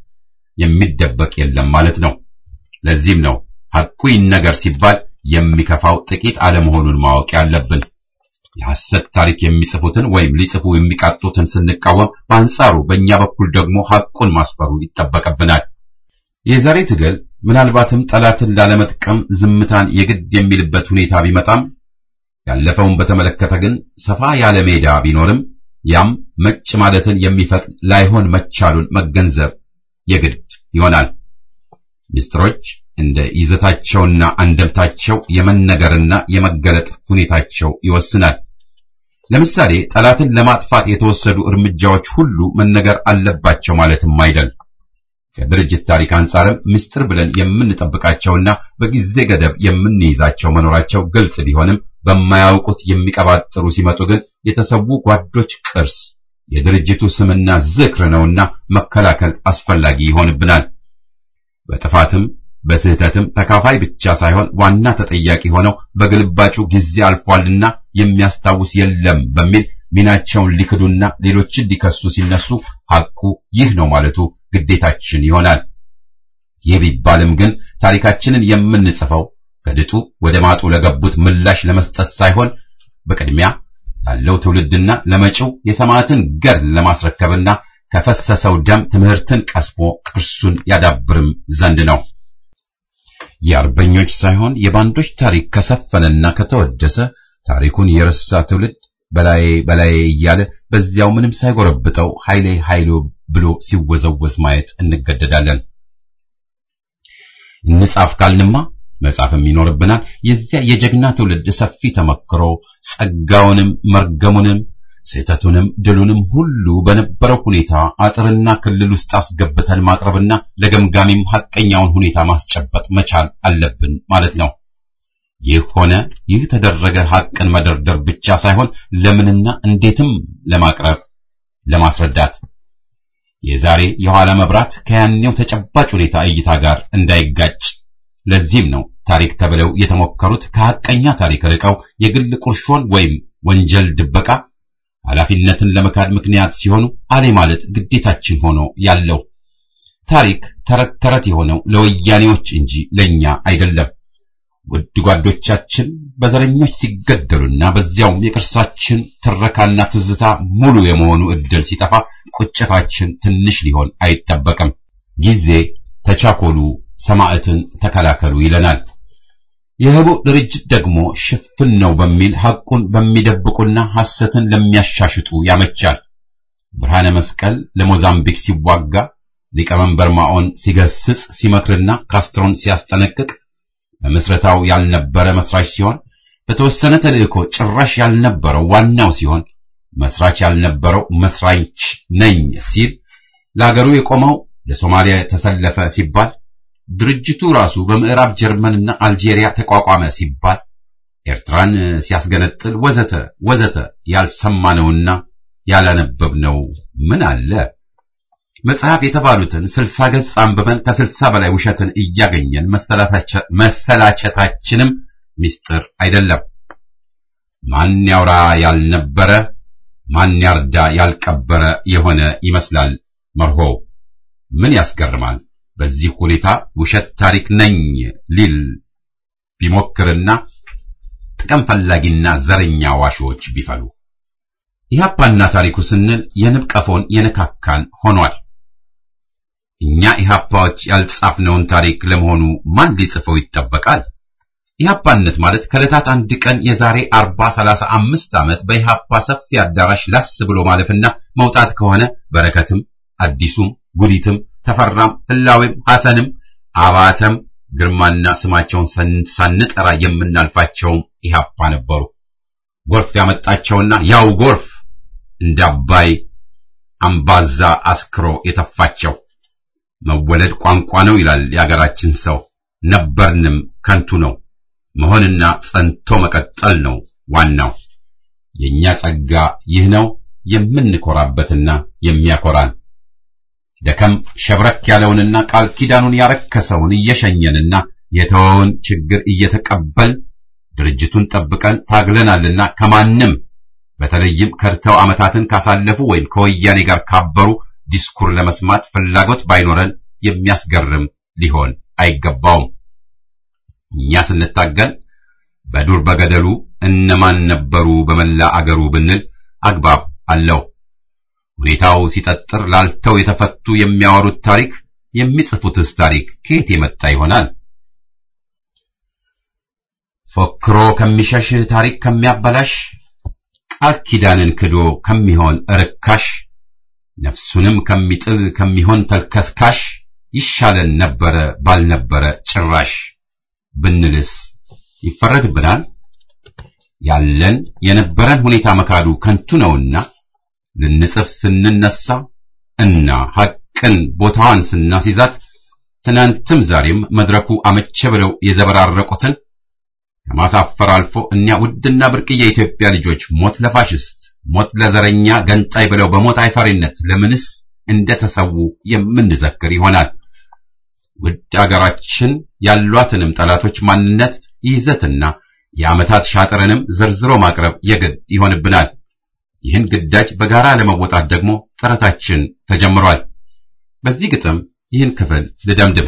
የሚደበቅ የለም ማለት ነው። ለዚህም ነው ሐቁ ይነገር ሲባል የሚከፋው ጥቂት አለመሆኑን ማወቅ ያለብን። የሐሰት ታሪክ የሚጽፉትን ወይም ሊጽፉ የሚቃጡትን ስንቃወም፣ በአንጻሩ በእኛ በኩል ደግሞ ሐቁን ማስፈሩ ይጠበቅብናል። የዛሬ ትግል ምናልባትም ጠላትን ላለመጥቀም ዝምታን የግድ የሚልበት ሁኔታ ቢመጣም ያለፈውን በተመለከተ ግን ሰፋ ያለ ሜዳ ቢኖርም ያም መጭ ማለትን የሚፈቅድ ላይሆን መቻሉን መገንዘብ የግድ ይሆናል። ሚስጥሮች እንደ ይዘታቸውና አንደምታቸው የመነገርና የመገለጥ ሁኔታቸው ይወስናል። ለምሳሌ ጠላትን ለማጥፋት የተወሰዱ እርምጃዎች ሁሉ መነገር አለባቸው ማለትም አይደል። ከድርጅት ታሪክ አንጻርም ምስጢር ብለን የምንጠብቃቸውና በጊዜ ገደብ የምንይዛቸው መኖራቸው ግልጽ ቢሆንም በማያውቁት የሚቀባጥሩ ሲመጡ ግን የተሰዉ ጓዶች ቅርስ የድርጅቱ ስምና ዝክር ነውና መከላከል አስፈላጊ ይሆንብናል። በጥፋትም በስህተትም ተካፋይ ብቻ ሳይሆን ዋና ተጠያቂ ሆነው በግልባጩ ጊዜ አልፏልና የሚያስታውስ የለም በሚል ሚናቸውን ሊክዱና ሌሎችን ሊከሱ ሲነሱ ሐቁ ይህ ነው ማለቱ ግዴታችን ይሆናል። ይህ ቢባልም ግን ታሪካችንን የምንጽፈው ከድጡ ወደ ማጡ ለገቡት ምላሽ ለመስጠት ሳይሆን በቅድሚያ ላለው ትውልድና ለመጪው የሰማዕትን ገድል ለማስረከብና ከፈሰሰው ደም ትምህርትን ቀስሞ ቅርሱን ያዳብርም ዘንድ ነው። የአርበኞች ሳይሆን የባንዶች ታሪክ ከሰፈነና ከተወደሰ ታሪኩን የረሳ ትውልድ በላይ እያለ በዚያው ምንም ሳይጎረብጠው ኃይሌ ብሎ ሲወዘወዝ ማየት እንገደዳለን። እንጻፍ ካልንማ መጻፍም ይኖርብናል። የዚያ የጀግና ትውልድ ሰፊ ተመክሮ ጸጋውንም መርገሙንም ስህተቱንም ድሉንም ሁሉ በነበረው ሁኔታ አጥርና ክልል ውስጥ አስገብተን ማቅረብና ለገምጋሚም ሐቀኛውን ሁኔታ ማስጨበጥ መቻል አለብን ማለት ነው። ይህ ሆነ ይህ ተደረገ ሐቅን መደርደር ብቻ ሳይሆን ለምንና እንዴትም ለማቅረብ ለማስረዳት የዛሬ የኋላ መብራት ከያኔው ተጨባጭ ሁኔታ እይታ ጋር እንዳይጋጭ። ለዚህም ነው ታሪክ ተብለው የተሞከሩት ከሐቀኛ ታሪክ ርቀው የግል ቁርሾን ወይም ወንጀል ድበቃ ኃላፊነትን ለመካድ ምክንያት ሲሆኑ አሌ ማለት ግዴታችን ሆኖ ያለው። ታሪክ ተረት የሆነው ለወያኔዎች እንጂ ለኛ አይደለም። ውድ ጓዶቻችን በዘረኞች ሲገደሉና በዚያውም የቅርሳችን ትረካና ትዝታ ሙሉ የመሆኑ ዕድል ሲጠፋ ቁጭታችን ትንሽ ሊሆን አይጠበቅም። ጊዜ ተቻኮሉ፣ ሰማዕትን ተከላከሉ ይለናል። የህቡ ድርጅት ደግሞ ሽፍን ነው በሚል ሐቁን በሚደብቁና ሐሰትን ለሚያሻሽጡ ያመቻል። ብርሃነ መስቀል ለሞዛምቢክ ሲዋጋ፣ ሊቀመንበር ማኦን ሲገስጽ ሲመክርና ካስትሮን ሲያስጠነቅቅ በመስረታው ያልነበረ መስራች ሲሆን በተወሰነ ተልእኮ ጭራሽ ያልነበረው ዋናው ሲሆን መስራች ያልነበረው መስራች ነኝ ሲል ለአገሩ የቆመው ለሶማሊያ ተሰለፈ ሲባል ድርጅቱ ራሱ በምዕራብ ጀርመንና አልጄሪያ ተቋቋመ ሲባል ኤርትራን ሲያስገነጥል ወዘተ ያልሰማነውና ያላነበብነው ምን አለ? መጽሐፍ የተባሉትን 60 ገጽ አንብበን ከ60 በላይ ውሸትን እያገኘን መሰላቸታችንም ምስጢር አይደለም። ማን ያውራ ያልነበረ ማን ያርዳ ያልቀበረ የሆነ ይመስላል መርሆ። ምን ያስገርማል በዚህ ሁኔታ ውሸት ታሪክ ነኝ ሊል ቢሞክርና ጥቅም ፈላጊና ዘረኛ ዋሾች ቢፈሉ። ኢህአፓና ታሪኩ ስንል የንብ ቀፎን የነካካን ሆኗል። እኛ ኢህአፓዎች ያልጻፍነውን ታሪክ ለመሆኑ ማን ሊጽፈው ይጠበቃል? ኢህአፓነት ማለት ከዕለታት አንድ ቀን የዛሬ 40-35 ዓመት በኢህአፓ ሰፊ አዳራሽ ላስ ብሎ ማለፍና መውጣት ከሆነ በረከትም አዲሱም ጉዲትም ተፈራም ህላዌም ሐሰንም አባተም ግርማና ስማቸውን ሳንጠራ የምናልፋቸው ኢህአፓ ነበሩ። ጎርፍ ያመጣቸውና ያው ጎርፍ እንደ አባይ አምባዛ አስክሮ የተፋቸው። መወለድ ቋንቋ ነው ይላል የአገራችን ሰው። ነበርንም ከንቱ ነው። መሆንና ጸንቶ መቀጠል ነው ዋናው። የኛ ጸጋ ይህ ነው የምንኮራበትና የሚያኮራን። ደከም ሸብረክ ያለውንና ቃል ኪዳኑን ያረከሰውን እየሸኘንና የተወውን ችግር እየተቀበል ድርጅቱን ጠብቀን ታግለናልና ከማንም በተለይም ከርተው ዓመታትን ካሳለፉ ወይም ከወያኔ ጋር ካበሩ ዲስኩር ለመስማት ፍላጎት ባይኖረን የሚያስገርም ሊሆን አይገባውም። እኛ ስንታገል በዱር በገደሉ እነማን ነበሩ በመላ አገሩ ብንል አግባብ አለው። ሁኔታው ሲጠጥር ላልተው የተፈቱ የሚያወሩት ታሪክ የሚጽፉትስ ታሪክ ከየት የመጣ ይሆናል? ፎክሮ ከሚሸሽ ታሪክ ከሚያበላሽ ቃል ኪዳንን ክዶ ከሚሆን ርካሽ ነፍሱንም ከሚጥል ከሚሆን ተልከስካሽ ይሻለን ነበረ ባልነበረ ጭራሽ ብንልስ ይፈረድብናል? ያለን የነበረን ሁኔታ መካዱ ከንቱ ነውና ልንጽፍ ስንነሳ እና ሐቅን ቦታዋን ስናስይዛት ትናንትም ዛሬም መድረኩ አመቸ ብለው የዘበራረቁትን ከማሳፈር አልፎ እኛ ውድና ብርቅዬ የኢትዮጵያ ልጆች ሞት ለፋሽስት ሞት ለዘረኛ ገንጣይ ብለው በሞት አይፈሪነት ለምንስ እንደተሰዉ የምንዘክር ይሆናል። ውድ አገራችን ያሏትንም ጠላቶች ማንነት ይዘትና የዓመታት ሻጥረንም ዝርዝሮ ማቅረብ የግድ ይሆንብናል። ይህን ግዳጅ በጋራ ለመወጣት ደግሞ ጥረታችን ተጀምሯል። በዚህ ግጥም ይህን ክፍል ልደምድም።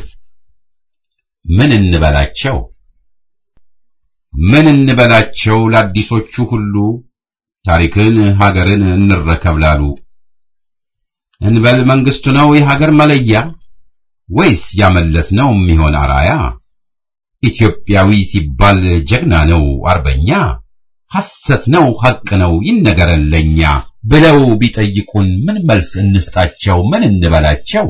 ምን እንበላቸው ለአዲሶቹ ሁሉ ታሪክን ሀገርን እንረከብ ላሉ። እንበል መንግስቱ ነው የሀገር መለያ ወይስ ያመለስ ነው የሚሆን አራያ? ኢትዮጵያዊ ሲባል ጀግና ነው አርበኛ ሐሰት ነው ሐቅ ነው ይነገረን ለኛ ብለው ቢጠይቁን ምን መልስ እንስጣቸው? ምን እንበላቸው?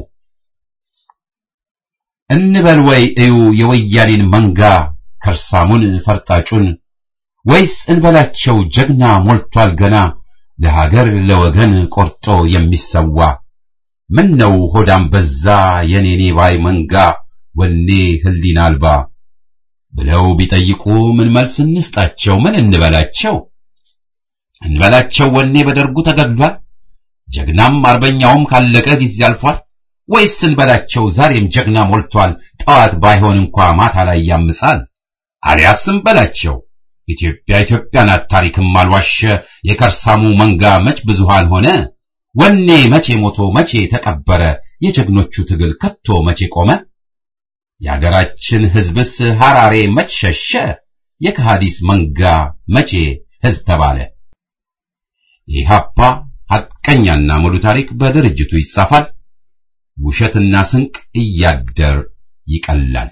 እንበል ወይ እዩ የወያኔን መንጋ ከርሳሙን ፈርጣጩን ወይስ እንበላቸው ጀግና ሞልቷል ገና ለሀገር ለወገን ቆርጦ የሚሰዋ? ምን ነው ሆዳም በዛ የኔኔ ባይ መንጋ ወኔ ህሊና አልባ ብለው ቢጠይቁ ምን መልስ እንስጣቸው? ምን እንበላቸው? እንበላቸው ወኔ በደርጉ ተገድሏል ጀግናም አርበኛውም ካለቀ ጊዜ አልፏል? ወይስ እንበላቸው ዛሬም ጀግና ሞልቷል ጠዋት ባይሆን እንኳን ማታ ላይ ያምጻል? አልያስ እንበላቸው ኢትዮጵያ ኢትዮጵያ ናት ታሪክም አልዋሸ የከርሳሙ መንጋ መች ብዙሃን ሆነ? ወኔ መቼ ሞቶ መቼ ተቀበረ? የጀግኖቹ ትግል ከቶ መቼ ቆመ? የአገራችን ሕዝብስ ሐራሬ መች ሸሸ? የከሃዲስ መንጋ መቼ ሕዝብ ተባለ? ኢህአፓ ሐቀኛና ሙሉ ታሪክ በድርጅቱ ይጻፋል። ውሸትና ስንቅ እያደር ይቀላል።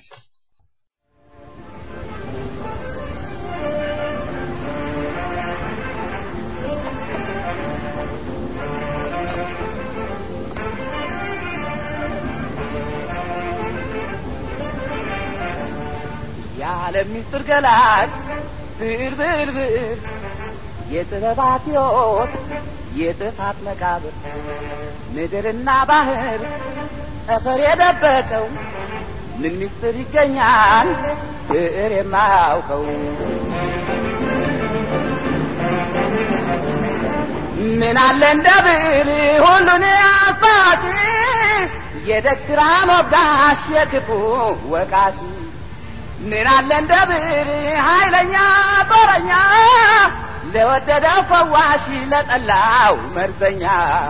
የዓለም ምስጢር ገላጭ ብርብርብር የጥበባት ሕይወት የጥፋት መቃብር ምድርና ባህር ጠፈር የደበቀው ምን ምስጢር ይገኛል ብዕር የማያውቀው? ምን አለ እንደ ብዕር ሁሉን አሳጪ የደግራ ሞጋሽ የክፉ ወቃሽ? ምን አለ እንደ ብዕር ኃይለኛ ጦረኛ ለወደደው ፈዋሽ ለጠላው መርዘኛ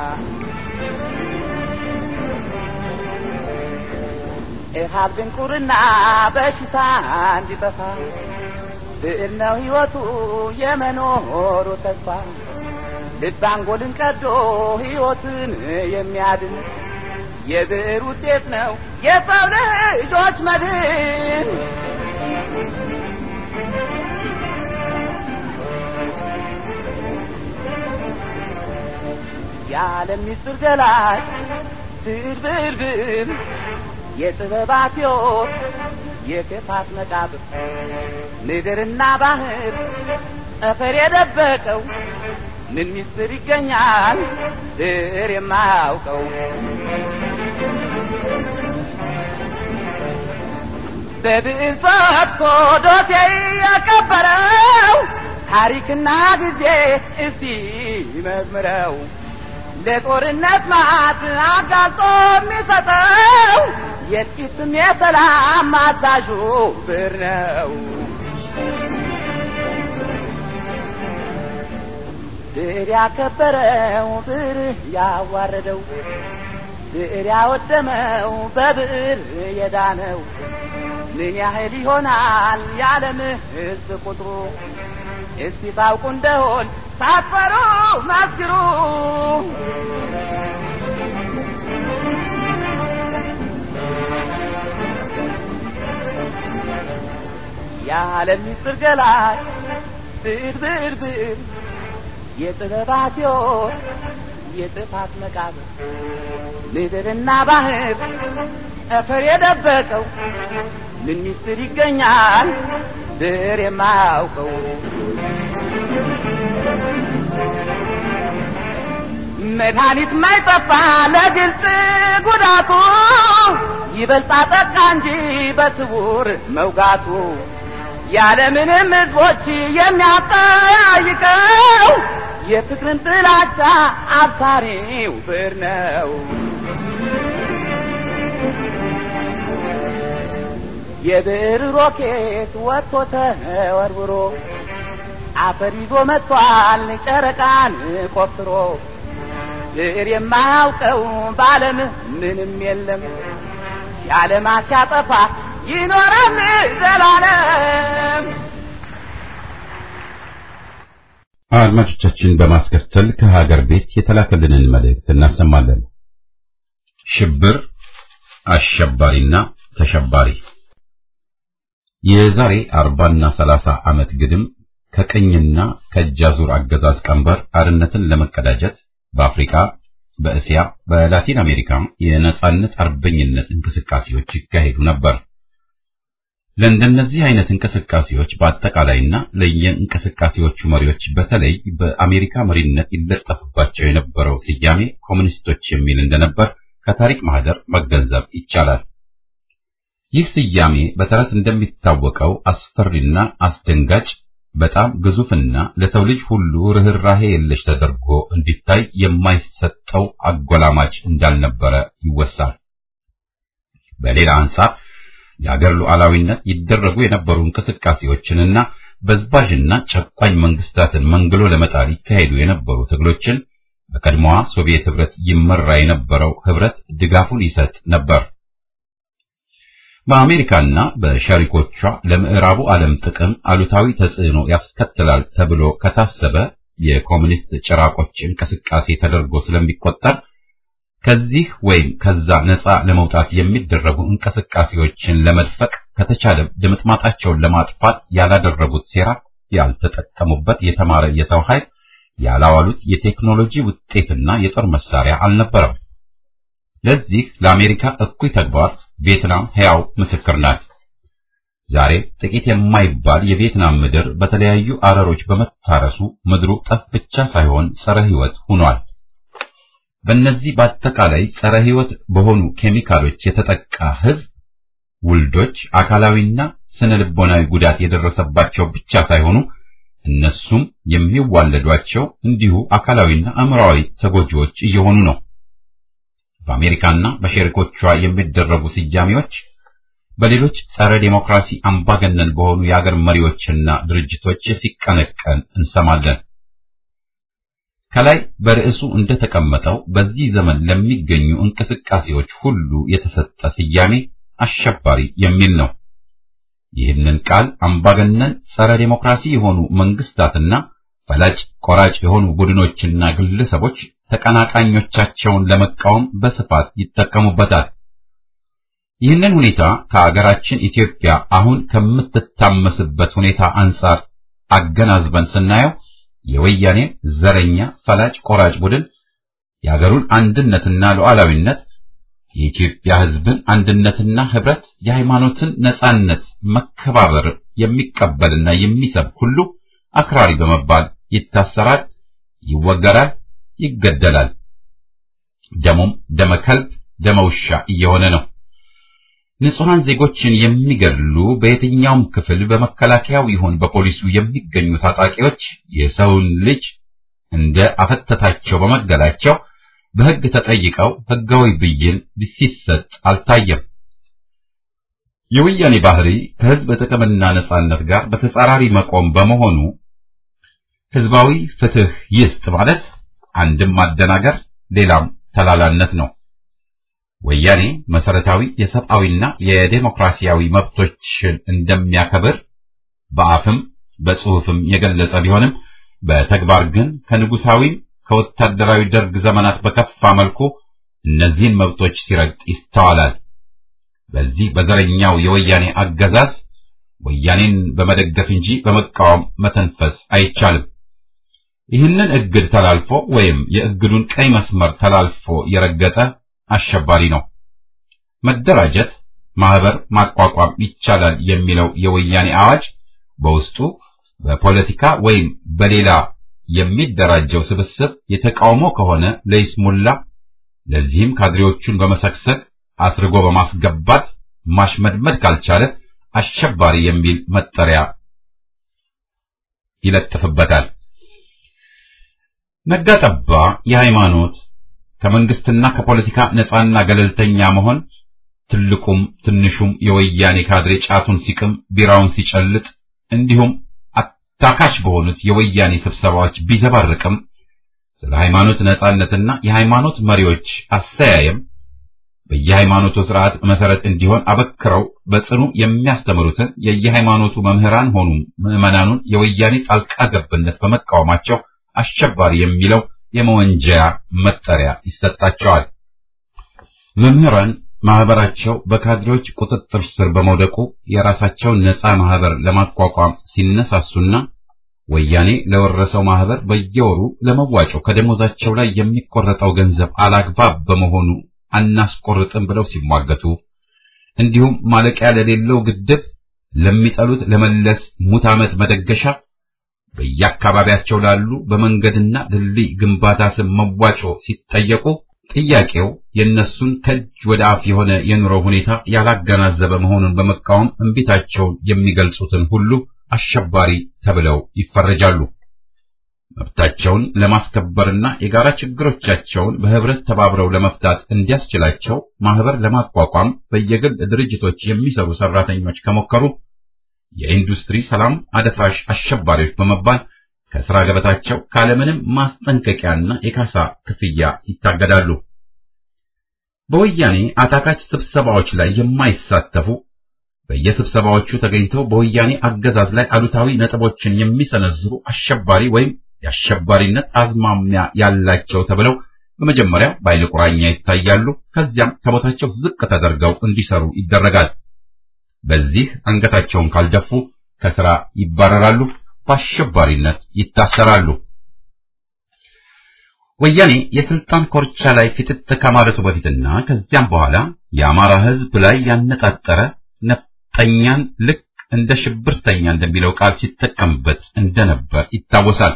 ኢሃብ ድንቁርና በሽታ እንዲጠፋ ብዕር ነው ሕይወቱ የመኖሩ ተስፋ ልብ አንጎልን ቀዶ ሕይወትን የሚያድን የብዕር ውጤት ነው የሰው ልጆች መድን። የዓለም ምስጢር ገላጭ ብዕር ብዕር ብዕር የጥበባት ሕይወት የክፋት መቃብር ምድርና ባህር ጠፈር የደበቀው ምን ምስጢር ይገኛል ብዕር የማያውቀው? በብዕር ፈትቶ ዶሴ ያከበረው ታሪክና ጊዜ እስቲ መዝምረው ለጦርነት ማዕት አጋልጦ የሚሰጠው የጥቂትም የሰላም አዛዡ ብዕር ነው። ብዕር ያከበረው ብዕር ያዋረደው ብዕር ያወደመው በብዕር የዳነው ምን ያህል ይሆናል የዓለም ሕዝብ ቁጥሩ? እስቲ ታውቁ እንደሆን ሳትፈሩ መስክሩ። የዓለም ምስጢር ገላጭ ብዕር ብዕር ብዕር የጥበባት ሕይወት የጥፋት መቃብር ምድርና ባህር ጠፈር የደበቀው ምን ምስጢር ይገኛል ብዕር የማያውቀው? መድኃኒት ማይጠፋ ለግልጽ ጉዳቱ ይበልጣ ጠቃ እንጂ በስውር መውጋቱ ያለምንም ሕዝቦች የሚያጠያይቀው የፍቅርን ጥላቻ አብሳሪው ብዕር ነው። የብዕር ሮኬት ወጥቶ ተወርውሮ አፈር ይዞ መጥቷል ጨረቃን ቆፍሮ ብዕር የማያውቀው በዓለም ምንም የለም የዓለማት ሲያጠፋ ይኖራል ዘላለም። አድማጮቻችን በማስከተል ከሀገር ቤት የተላከልንን መልእክት እናሰማለን። ሽብር፣ አሸባሪና ተሸባሪ የዛሬ 40 እና 30 ዓመት ግድም ከቀኝና ከእጃዙር አገዛዝ ቀንበር አርነትን ለመቀዳጀት በአፍሪካ፣ በእስያ፣ በላቲን አሜሪካ የነጻነት አርበኝነት እንቅስቃሴዎች ይካሄዱ ነበር። ለእንደነዚህ አይነት እንቅስቃሴዎች በአጠቃላይና ለየእንቅስቃሴዎቹ መሪዎች በተለይ በአሜሪካ መሪነት ይለጠፍባቸው የነበረው ስያሜ ኮሙኒስቶች የሚል እንደነበር ከታሪክ ማህደር መገንዘብ ይቻላል። ይህ ስያሜ በተረት እንደሚታወቀው አስፈሪና አስደንጋጭ፣ በጣም ግዙፍና ለሰው ልጅ ሁሉ ርህራሄ የለሽ ተደርጎ እንዲታይ የማይሰጠው አጎላማጭ እንዳልነበረ ይወሳል። በሌላ አንጻር የአገር ሉዓላዊነት ይደረጉ የነበሩ እንቅስቃሴዎችንና በዝባዥና ጨቋኝ መንግስታትን መንግሎ ለመጣል ይካሄዱ የነበሩ ትግሎችን በቀድሞዋ ሶቪየት ህብረት ይመራ የነበረው ህብረት ድጋፉን ይሰጥ ነበር። በአሜሪካና በሸሪኮቿ ለምዕራቡ ዓለም ጥቅም አሉታዊ ተጽዕኖ ያስከትላል ተብሎ ከታሰበ የኮሙኒስት ጭራቆች እንቅስቃሴ ተደርጎ ስለሚቆጠር ከዚህ ወይም ከዛ ነፃ ለመውጣት የሚደረጉ እንቅስቃሴዎችን ለመድፈቅ ከተቻለ ድምጥማጣቸውን ለማጥፋት ያላደረጉት ሴራ፣ ያልተጠቀሙበት የተማረ የሰው ኃይል፣ ያላዋሉት የቴክኖሎጂ ውጤትና የጦር መሳሪያ አልነበረም። ለዚህ ለአሜሪካ እኩይ ተግባር ቪየትናም ሕያው ምስክር ናት። ዛሬ ጥቂት የማይባል የቪየትናም ምድር በተለያዩ አረሮች በመታረሱ ምድሩ ጠፍ ብቻ ሳይሆን ጸረ ሕይወት ሆኗል። በእነዚህ በአጠቃላይ ጸረ ሕይወት በሆኑ ኬሚካሎች የተጠቃ ሕዝብ ውልዶች አካላዊና ስነ ልቦናዊ ጉዳት የደረሰባቸው ብቻ ሳይሆኑ እነሱም የሚዋለዷቸው እንዲሁ አካላዊና አእምሮአዊ ተጎጂዎች እየሆኑ ነው። በአሜሪካና በሸሪኮቿ የሚደረጉ ስያሜዎች በሌሎች ጸረ ዴሞክራሲ አምባገነን በሆኑ የአገር መሪዎችና ድርጅቶች ሲቀነቀን እንሰማለን። ከላይ በርዕሱ እንደተቀመጠው በዚህ ዘመን ለሚገኙ እንቅስቃሴዎች ሁሉ የተሰጠ ስያሜ አሸባሪ የሚል ነው። ይህንን ቃል አምባገነን ጸረ ዴሞክራሲ የሆኑ መንግስታትና ፈላጭ ቆራጭ የሆኑ ቡድኖችና ግለሰቦች ተቀናቃኞቻቸውን ለመቃወም በስፋት ይጠቀሙበታል። ይህንን ሁኔታ ከአገራችን ኢትዮጵያ አሁን ከምትታመስበት ሁኔታ አንጻር አገናዝበን ስናየው የወያኔ ዘረኛ ፈላጭ ቆራጭ ቡድን የአገሩን አንድነትና ሉዓላዊነት፣ የኢትዮጵያ ሕዝብን አንድነትና ህብረት፣ የሃይማኖትን ነጻነት መከባበር የሚቀበልና የሚሰብክ ሁሉ አክራሪ በመባል ይታሰራል፣ ይወገራል፣ ይገደላል። ደሙም ደመከልብ ደመውሻ እየሆነ ነው። ንጹሃን ዜጎችን የሚገድሉ በየትኛውም ክፍል በመከላከያው ይሁን በፖሊሱ የሚገኙ ታጣቂዎች የሰውን ልጅ እንደ አፈተታቸው በመግደላቸው በሕግ ተጠይቀው ሕጋዊ ብይን ሲሰጥ አልታየም። የወያኔ ባህሪ ከሕዝብ ጥቅምና ነጻነት ጋር በተጻራሪ መቆም በመሆኑ ሕዝባዊ ፍትህ ይስጥ ማለት አንድም ማደናገር ሌላም ተላላነት ነው። ወያኔ መሰረታዊ የሰብአዊና የዴሞክራሲያዊ መብቶችን እንደሚያከብር በአፍም በጽሑፍም የገለጸ ቢሆንም በተግባር ግን ከንጉሳዊ ከወታደራዊ ደርግ ዘመናት በከፋ መልኩ እነዚህን መብቶች ሲረግጥ ይስተዋላል። በዚህ በዘረኛው የወያኔ አገዛዝ ወያኔን በመደገፍ እንጂ በመቃወም መተንፈስ አይቻልም። ይህንን እግድ ተላልፎ ወይም የእግዱን ቀይ መስመር ተላልፎ የረገጠ አሸባሪ ነው። መደራጀት፣ ማህበር ማቋቋም ይቻላል የሚለው የወያኔ አዋጅ በውስጡ በፖለቲካ ወይም በሌላ የሚደራጀው ስብስብ የተቃውሞ ከሆነ ለይስሙላ፣ ለዚህም ካድሬዎቹን በመሰክሰክ አስርጎ በማስገባት ማሽመድመድ ካልቻለ አሸባሪ የሚል መጠሪያ ይለጥፍበታል። ነጋጠባ የሃይማኖት ከመንግስትና ከፖለቲካ ነፃና ገለልተኛ መሆን ትልቁም ትንሹም የወያኔ ካድሬ ጫቱን ሲቅም ቢራውን ሲጨልጥ እንዲሁም አታካሽ በሆኑት የወያኔ ስብሰባዎች ቢዘባርቅም ስለ ሃይማኖት ነፃነትና የሃይማኖት መሪዎች አሰያየም በየሃይማኖቱ ስርዓት መሰረት እንዲሆን አበክረው በጽኑ የሚያስተምሩትን የየሃይማኖቱ መምህራን ሆኑ ምዕመናኑን የወያኔ ጣልቃ ገብነት በመቃወማቸው አሸባሪ የሚለው የመወንጀያ መጠሪያ ይሰጣቸዋል። መምህራን ማህበራቸው በካድሬዎች ቁጥጥር ስር በመውደቁ የራሳቸውን ነፃ ማህበር ለማቋቋም ሲነሳሱና ወያኔ ለወረሰው ማህበር በየወሩ ለመዋጮ ከደሞዛቸው ላይ የሚቆረጠው ገንዘብ አላግባብ በመሆኑ አናስቆርጥም ብለው ሲሟገቱ፣ እንዲሁም ማለቂያ ለሌለው ግድብ ለሚጠሉት ለመለስ ሙት ዓመት መደገሻ በየአካባቢያቸው ላሉ በመንገድና ድልድይ ግንባታ ስም መዋጮ ሲጠየቁ ጥያቄው የነሱን ከእጅ ወደ አፍ የሆነ የኑሮ ሁኔታ ያላገናዘበ መሆኑን በመቃወም እንቢታቸውን የሚገልጹትን ሁሉ አሸባሪ ተብለው ይፈረጃሉ። መብታቸውን ለማስከበርና የጋራ ችግሮቻቸውን በህብረት ተባብረው ለመፍታት እንዲያስችላቸው ማህበር ለማቋቋም በየግል ድርጅቶች የሚሰሩ ሰራተኞች ከሞከሩ የኢንዱስትሪ ሰላም አደፍራሽ አሸባሪዎች በመባል ከሥራ ገበታቸው ካለምንም ማስጠንቀቂያና የካሳ ክፍያ ይታገዳሉ። በወያኔ አታካች ስብሰባዎች ላይ የማይሳተፉ በየስብሰባዎቹ ተገኝተው በወያኔ አገዛዝ ላይ አሉታዊ ነጥቦችን የሚሰነዝሩ አሸባሪ ወይም የአሸባሪነት አዝማሚያ ያላቸው ተብለው በመጀመሪያ በኃይለ ቁራኛ ይታያሉ። ከዚያም ከቦታቸው ዝቅ ተደርገው እንዲሰሩ ይደረጋል። በዚህ አንገታቸውን ካልደፉ ከሥራ ይባረራሉ፣ በአሸባሪነት ይታሰራሉ። ወያኔ የስልጣን ኮርቻ ላይ ፊትት ከማለቱ በፊትና ከዚያም በኋላ የአማራ ሕዝብ ላይ ያነጣጠረ ነፍጠኛን ልክ እንደ ሽብርተኛ እንደሚለው ቃል ሲጠቀምበት እንደነበር ይታወሳል።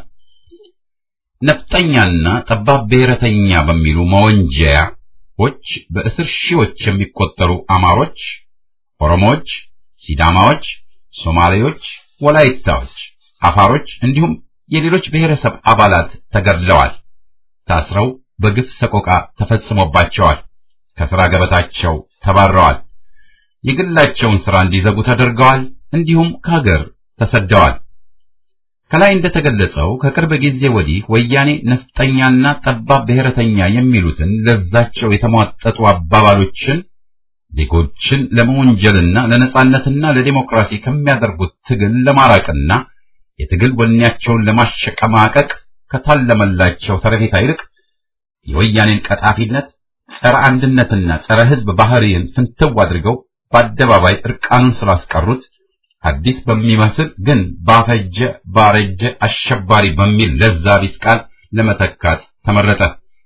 ነፍጠኛና ጠባብ ብሔረተኛ በሚሉ መወንጀያዎች በእስር ሺዎች የሚቆጠሩ አማሮች፣ ኦሮሞዎች፣ ሲዳማዎች፣ ሶማሌዎች፣ ወላይታዎች፣ አፋሮች እንዲሁም የሌሎች ብሔረሰብ አባላት ተገድለዋል። ታስረው በግፍ ሰቆቃ ተፈጽሞባቸዋል። ከሥራ ገበታቸው ተባረዋል። የግላቸውን ሥራ እንዲዘጉ ተደርገዋል። እንዲሁም ከሀገር ተሰደዋል። ከላይ እንደተገለጸው ከቅርብ ጊዜ ወዲህ ወያኔ ነፍጠኛና ጠባብ ብሔረተኛ የሚሉትን ለዛቸው የተሟጠጡ አባባሎችን ዜጎችን ለመወንጀልና ለነጻነትና ለዲሞክራሲ ከሚያደርጉት ትግል ለማራቅና የትግል ወኔያቸውን ለማሸቀማቀቅ ከታለመላቸው ተረፌታ ይልቅ የወያኔን ቀጣፊነት፣ ጸረ አንድነትና ጸረ ሕዝብ ባህሪን ፍንትው አድርገው በአደባባይ እርቃኑን ስላስቀሩት አዲስ በሚመስል ግን ባፈጀ ባረጀ አሸባሪ በሚል ለዛ ቢስ ቃል ለመተካት ተመረጠ።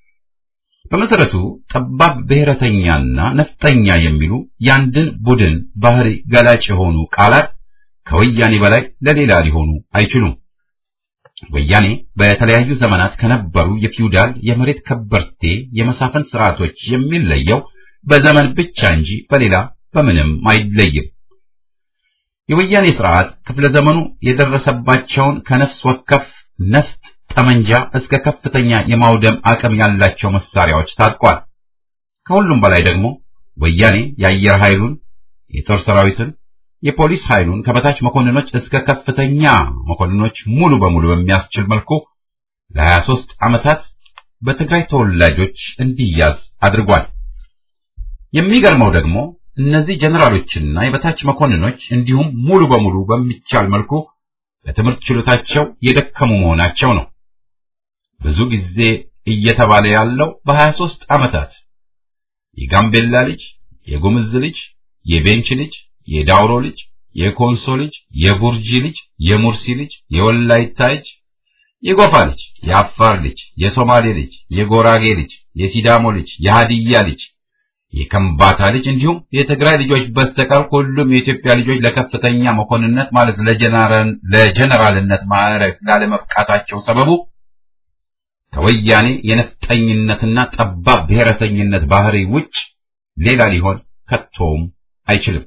በመሰረቱ ጠባብ ብሔረተኛና ነፍጠኛ የሚሉ ያንድን ቡድን ባህሪ ገላጭ የሆኑ ቃላት ከወያኔ በላይ ለሌላ ሊሆኑ አይችሉም። ወያኔ በተለያዩ ዘመናት ከነበሩ የፊውዳል የመሬት ከበርቴ የመሳፍንት ስርዓቶች የሚለየው በዘመን ብቻ እንጂ በሌላ በምንም አይለይም። የወያኔ ስርዓት ክፍለ ዘመኑ የደረሰባቸውን ከነፍስ ወከፍ ነፍጥ፣ ጠመንጃ እስከ ከፍተኛ የማውደም አቅም ያላቸው መሳሪያዎች ታጥቋል። ከሁሉም በላይ ደግሞ ወያኔ የአየር ኃይሉን፣ የጦር ሰራዊትን፣ የፖሊስ ኃይሉን ከበታች መኮንኖች እስከ ከፍተኛ መኮንኖች ሙሉ በሙሉ በሚያስችል መልኩ ለ23 ዓመታት በትግራይ ተወላጆች እንዲያዝ አድርጓል። የሚገርመው ደግሞ እነዚህ ጀነራሎችና የበታች መኮንኖች እንዲሁም ሙሉ በሙሉ በሚቻል መልኩ በትምህርት ችሎታቸው የደከሙ መሆናቸው ነው። ብዙ ጊዜ እየተባለ ያለው በ23 ዓመታት የጋምቤላ ልጅ፣ የጉምዝ ልጅ፣ የቤንች ልጅ፣ የዳውሮ ልጅ፣ የኮንሶ ልጅ፣ የቡርጂ ልጅ፣ የሙርሲ ልጅ፣ የወላይታ ልጅ፣ የጎፋ ልጅ፣ የአፋር ልጅ፣ የሶማሌ ልጅ፣ የጎራጌ ልጅ፣ የሲዳሞ ልጅ፣ የሃዲያ ልጅ፣ የከምባታ ልጅ እንዲሁም የትግራይ ልጆች በስተቀር ሁሉም የኢትዮጵያ ልጆች ለከፍተኛ መኮንነት ማለት ለጀነራልነት ማዕረግ ላለመብቃታቸው ሰበቡ ከወያኔ የነፍጠኝነትና ጠባብ ብሔረተኝነት ባህሪ ውጭ ሌላ ሊሆን ከቶም አይችልም።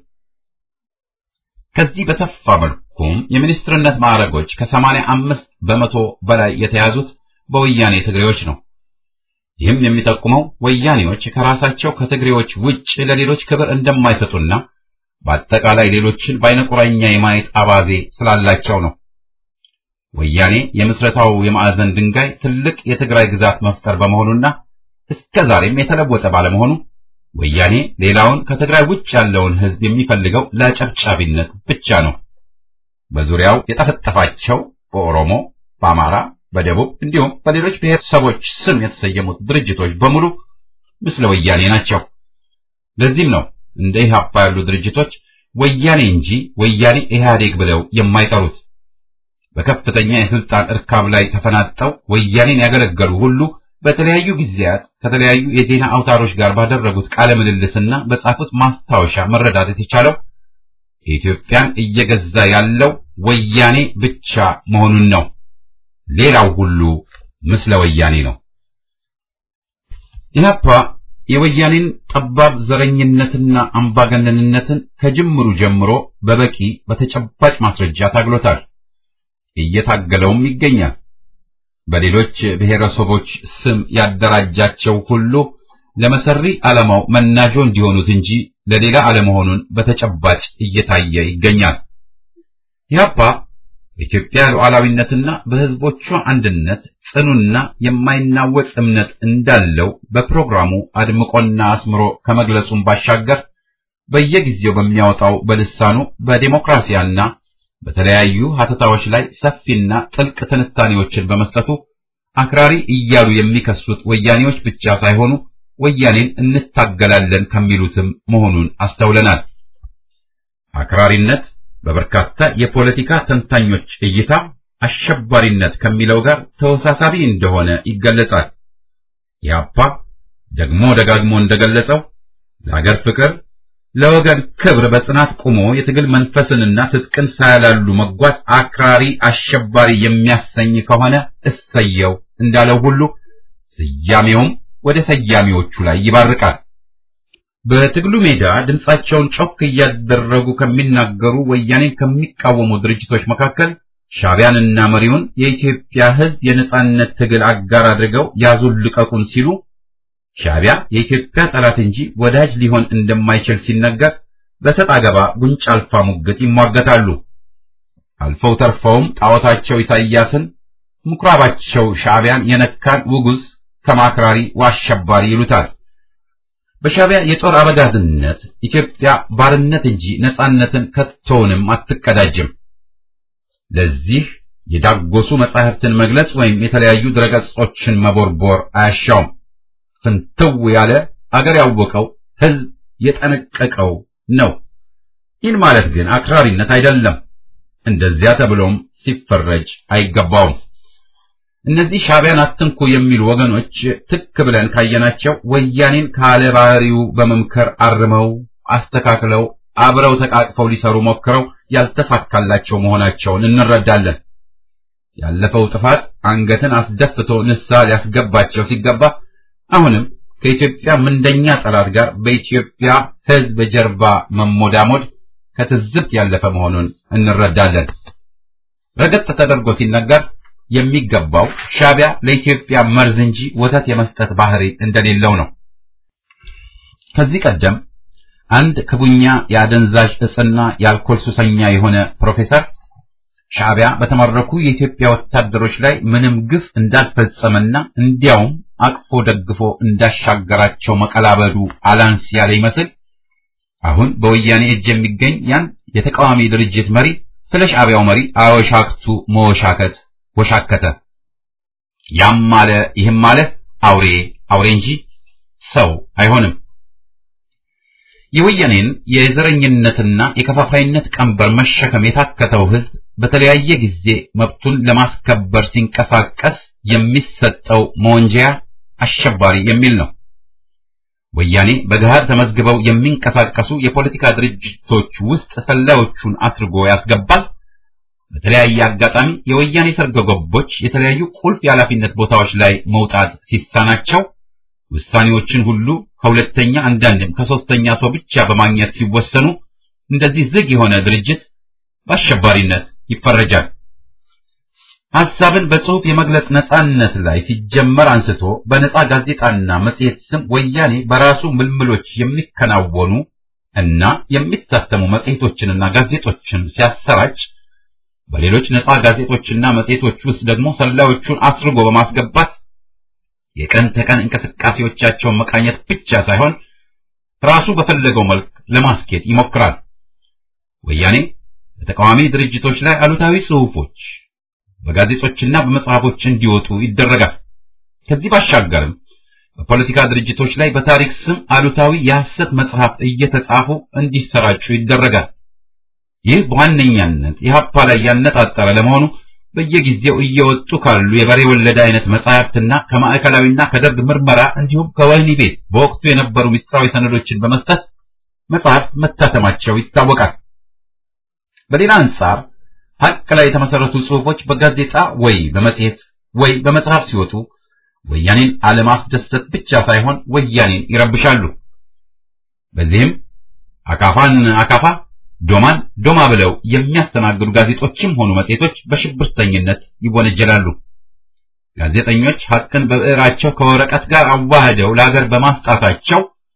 ከዚህ በሰፋ መልኩም የሚኒስትርነት ማዕረጎች ከ85 በመቶ በላይ የተያዙት በወያኔ ትግሬዎች ነው። ይህም የሚጠቁመው ወያኔዎች ከራሳቸው ከትግሬዎች ውጭ ለሌሎች ክብር እንደማይሰጡና በአጠቃላይ ሌሎችን በአይነቁራኛ የማየት አባዜ ስላላቸው ነው። ወያኔ የምስረታው የማዕዘን ድንጋይ ትልቅ የትግራይ ግዛት መፍጠር በመሆኑና እስከዛሬም የተለወጠ ባለመሆኑ ወያኔ ሌላውን ከትግራይ ውጭ ያለውን ሕዝብ የሚፈልገው ለጨብጫቢነት ብቻ ነው። በዙሪያው የጠፈጠፋቸው በኦሮሞ፣ በአማራ፣ በደቡብ እንዲሁም በሌሎች ብሔረሰቦች ስም የተሰየሙት ድርጅቶች በሙሉ ምስለ ወያኔ ናቸው። ለዚህም ነው እንደ ኢህአፓ ያሉ ድርጅቶች ወያኔ እንጂ ወያኔ ኢህአዴግ ብለው የማይጠሩት። በከፍተኛ የስልጣን እርካብ ላይ ተፈናጠው ወያኔን ያገለገሉ ሁሉ በተለያዩ ጊዜያት ከተለያዩ የዜና አውታሮች ጋር ባደረጉት ቃለ ምልልስና በጻፉት ማስታወሻ መረዳት የተቻለው ኢትዮጵያን እየገዛ ያለው ወያኔ ብቻ መሆኑን ነው። ሌላው ሁሉ ምስለ ወያኔ ነው። ኢህአፓ የወያኔን ጠባብ ዘረኝነትና አምባገነንነትን ከጅምሩ ጀምሮ በበቂ በተጨባጭ ማስረጃ ታግሎታል፣ እየታገለውም ይገኛል። በሌሎች ብሔረሰቦች ስም ያደራጃቸው ሁሉ ለመሰሪ ዓላማው መናጆ እንዲሆኑት እንጂ ለሌላ አለመሆኑን በተጨባጭ እየታየ ይገኛል። ኢህአፓ በኢትዮጵያ ሉዓላዊነትና በሕዝቦቿ አንድነት ጽኑና የማይናወጽ እምነት እንዳለው በፕሮግራሙ አድምቆና አስምሮ ከመግለጹም ባሻገር በየጊዜው በሚያወጣው በልሳኑ በዲሞክራሲያና በተለያዩ ሀተታዎች ላይ ሰፊና ጥልቅ ትንታኔዎችን በመስጠቱ አክራሪ እያሉ የሚከሱት ወያኔዎች ብቻ ሳይሆኑ ወያኔን እንታገላለን ከሚሉትም መሆኑን አስተውለናል። አክራሪነት በበርካታ የፖለቲካ ተንታኞች እይታ አሸባሪነት ከሚለው ጋር ተወሳሳቢ እንደሆነ ይገለጻል። ኢህአፓ ደግሞ ደጋግሞ እንደገለጸው ለሀገር ፍቅር፣ ለወገን ክብር በጽናት ቆሞ የትግል መንፈስንና ትጥቅን ሳያላሉ መጓዝ አክራሪ አሸባሪ የሚያሰኝ ከሆነ እሰየው እንዳለው ሁሉ ስያሜውም ወደ ሰያሚዎቹ ላይ ይባርቃል። በትግሉ ሜዳ ድምጻቸውን ጮክ እያደረጉ ከሚናገሩ ወያኔን ከሚቃወሙ ድርጅቶች መካከል ሻዕቢያንና መሪውን የኢትዮጵያ ሕዝብ የነጻነት ትግል አጋር አድርገው ያዙን ልቀቁን ሲሉ ሻዕቢያ የኢትዮጵያ ጠላት እንጂ ወዳጅ ሊሆን እንደማይችል ሲነገር በሰጥ አገባ ጉንጭ አልፋ ሙግት ይሟገታሉ። አልፈው ተርፈውም ጣዖታቸው ኢሳይያስን ምኩራባቸው ሻዕቢያን የነካን ውጉዝ ከማክራሪ ወአሸባሪ ይሉታል። በሻዕቢያ የጦር አበጋዝነት ኢትዮጵያ ባርነት እንጂ ነጻነትን ከቶውንም አትቀዳጅም። ለዚህ የዳጎሱ መጻሕፍትን መግለጽ ወይም የተለያዩ ድረገጾችን መቦርቦር አያሻውም። ፍንትው ያለ አገር ያወቀው ሕዝብ የጠነቀቀው ነው። ይህን ማለት ግን አክራሪነት አይደለም። እንደዚያ ተብሎም ሲፈረጅ አይገባውም። እነዚህ ሻዕቢያን አትንኩ የሚሉ ወገኖች ትክ ብለን ካየናቸው ወያኔን ካለ ባህሪው በመምከር አርመው አስተካክለው አብረው ተቃቅፈው ሊሰሩ ሞክረው ያልተሳካላቸው መሆናቸውን እንረዳለን። ያለፈው ጥፋት አንገትን አስደፍቶ ንስሐ ሊያስገባቸው ሲገባ አሁንም ከኢትዮጵያ ምንደኛ ጠላት ጋር በኢትዮጵያ ሕዝብ ጀርባ መሞዳሞድ ከትዝብት ያለፈ መሆኑን እንረዳለን። ረገጥ ተደርጎ ሲነገር የሚገባው ሻዕቢያ ለኢትዮጵያ መርዝ እንጂ ወተት የመስጠት ባህሪ እንደሌለው ነው። ከዚህ ቀደም አንድ ክቡኛ የአደንዛዥ ዕፅና የአልኮል ሱሰኛ የሆነ ፕሮፌሰር ሻዕቢያ በተማረኩ የኢትዮጵያ ወታደሮች ላይ ምንም ግፍ እንዳልፈጸመና እንዲያውም አቅፎ ደግፎ እንዳሻገራቸው መቀላበዱ አላንስ ያለ ይመስል አሁን በወያኔ እጅ የሚገኝ ያን የተቃዋሚ ድርጅት መሪ ስለ ሻዕቢያው መሪ አወሻክቱ መወሻከት ወሻከተ። ያም ማለ ይህም ማለ አውሬ እንጂ ሰው አይሆንም። የወያኔን የዘረኝነትና የከፋፋይነት ቀንበር መሸከም የታከተው ሕዝብ በተለያየ ጊዜ መብቱን ለማስከበር ሲንቀሳቀስ የሚሰጠው መወንጀያ አሸባሪ የሚል ነው። ወያኔ በገሃድ ተመዝግበው የሚንቀሳቀሱ የፖለቲካ ድርጅቶች ውስጥ ሰላዮቹን አስርጎ ያስገባል። በተለያየ አጋጣሚ የወያኔ ሰርጎ ገቦች የተለያዩ ቁልፍ የኃላፊነት ቦታዎች ላይ መውጣት ሲሳናቸው ውሳኔዎችን ሁሉ ከሁለተኛ አንዳንድም ከሶስተኛ ሰው ብቻ በማግኘት ሲወሰኑ እንደዚህ ዝግ የሆነ ድርጅት በአሸባሪነት ይፈረጃል። ሐሳብን በጽሑፍ የመግለጽ ነጻነት ላይ ሲጀመር አንስቶ በነጻ ጋዜጣና መጽሔት ስም ወያኔ በራሱ ምልምሎች የሚከናወኑ እና የሚታተሙ መጽሔቶችንና ጋዜጦችን ሲያሰራጭ በሌሎች ነጻ ጋዜጦችና መጽሔቶች ውስጥ ደግሞ ሰላዮቹን አስርጎ በማስገባት የቀን ተቀን እንቅስቃሴዎቻቸውን መቃኘት ብቻ ሳይሆን ራሱ በፈለገው መልክ ለማስኬድ ይሞክራል። ወያኔ በተቃዋሚ ድርጅቶች ላይ አሉታዊ ጽሑፎች በጋዜጦችና በመጽሐፎች እንዲወጡ ይደረጋል። ከዚህ ባሻገርም በፖለቲካ ድርጅቶች ላይ በታሪክ ስም አሉታዊ የሐሰት መጽሐፍ እየተጻፉ እንዲሰራጩ ይደረጋል። ይህ በዋነኛነት ኢህአፓ ላይ ያነጣጠረ ለመሆኑ በየጊዜው እየወጡ ካሉ የበሬ ወለደ አይነት መጻሕፍትና ከማዕከላዊና ከደርግ ምርመራ እንዲሁም ከወህኒ ቤት በወቅቱ የነበሩ ምስጢራዊ ሰነዶችን በመስጠት መጻሕፍት መታተማቸው ይታወቃል። በሌላ አንጻር ሐቅ ላይ የተመሰረቱ ጽሑፎች በጋዜጣ ወይ በመጽሔት ወይ በመጽሐፍ ሲወጡ ወያኔን አለማስደሰት ብቻ ሳይሆን ወያኔን ይረብሻሉ። በዚህም አካፋን አካፋ ዶማን ዶማ ብለው የሚያስተናግዱ ጋዜጦችም ሆኑ መጽሔቶች በሽብርተኝነት ይወነጀላሉ። ጋዜጠኞች ሐቅን በብዕራቸው ከወረቀት ጋር አዋህደው ለሀገር በማስጣታቸው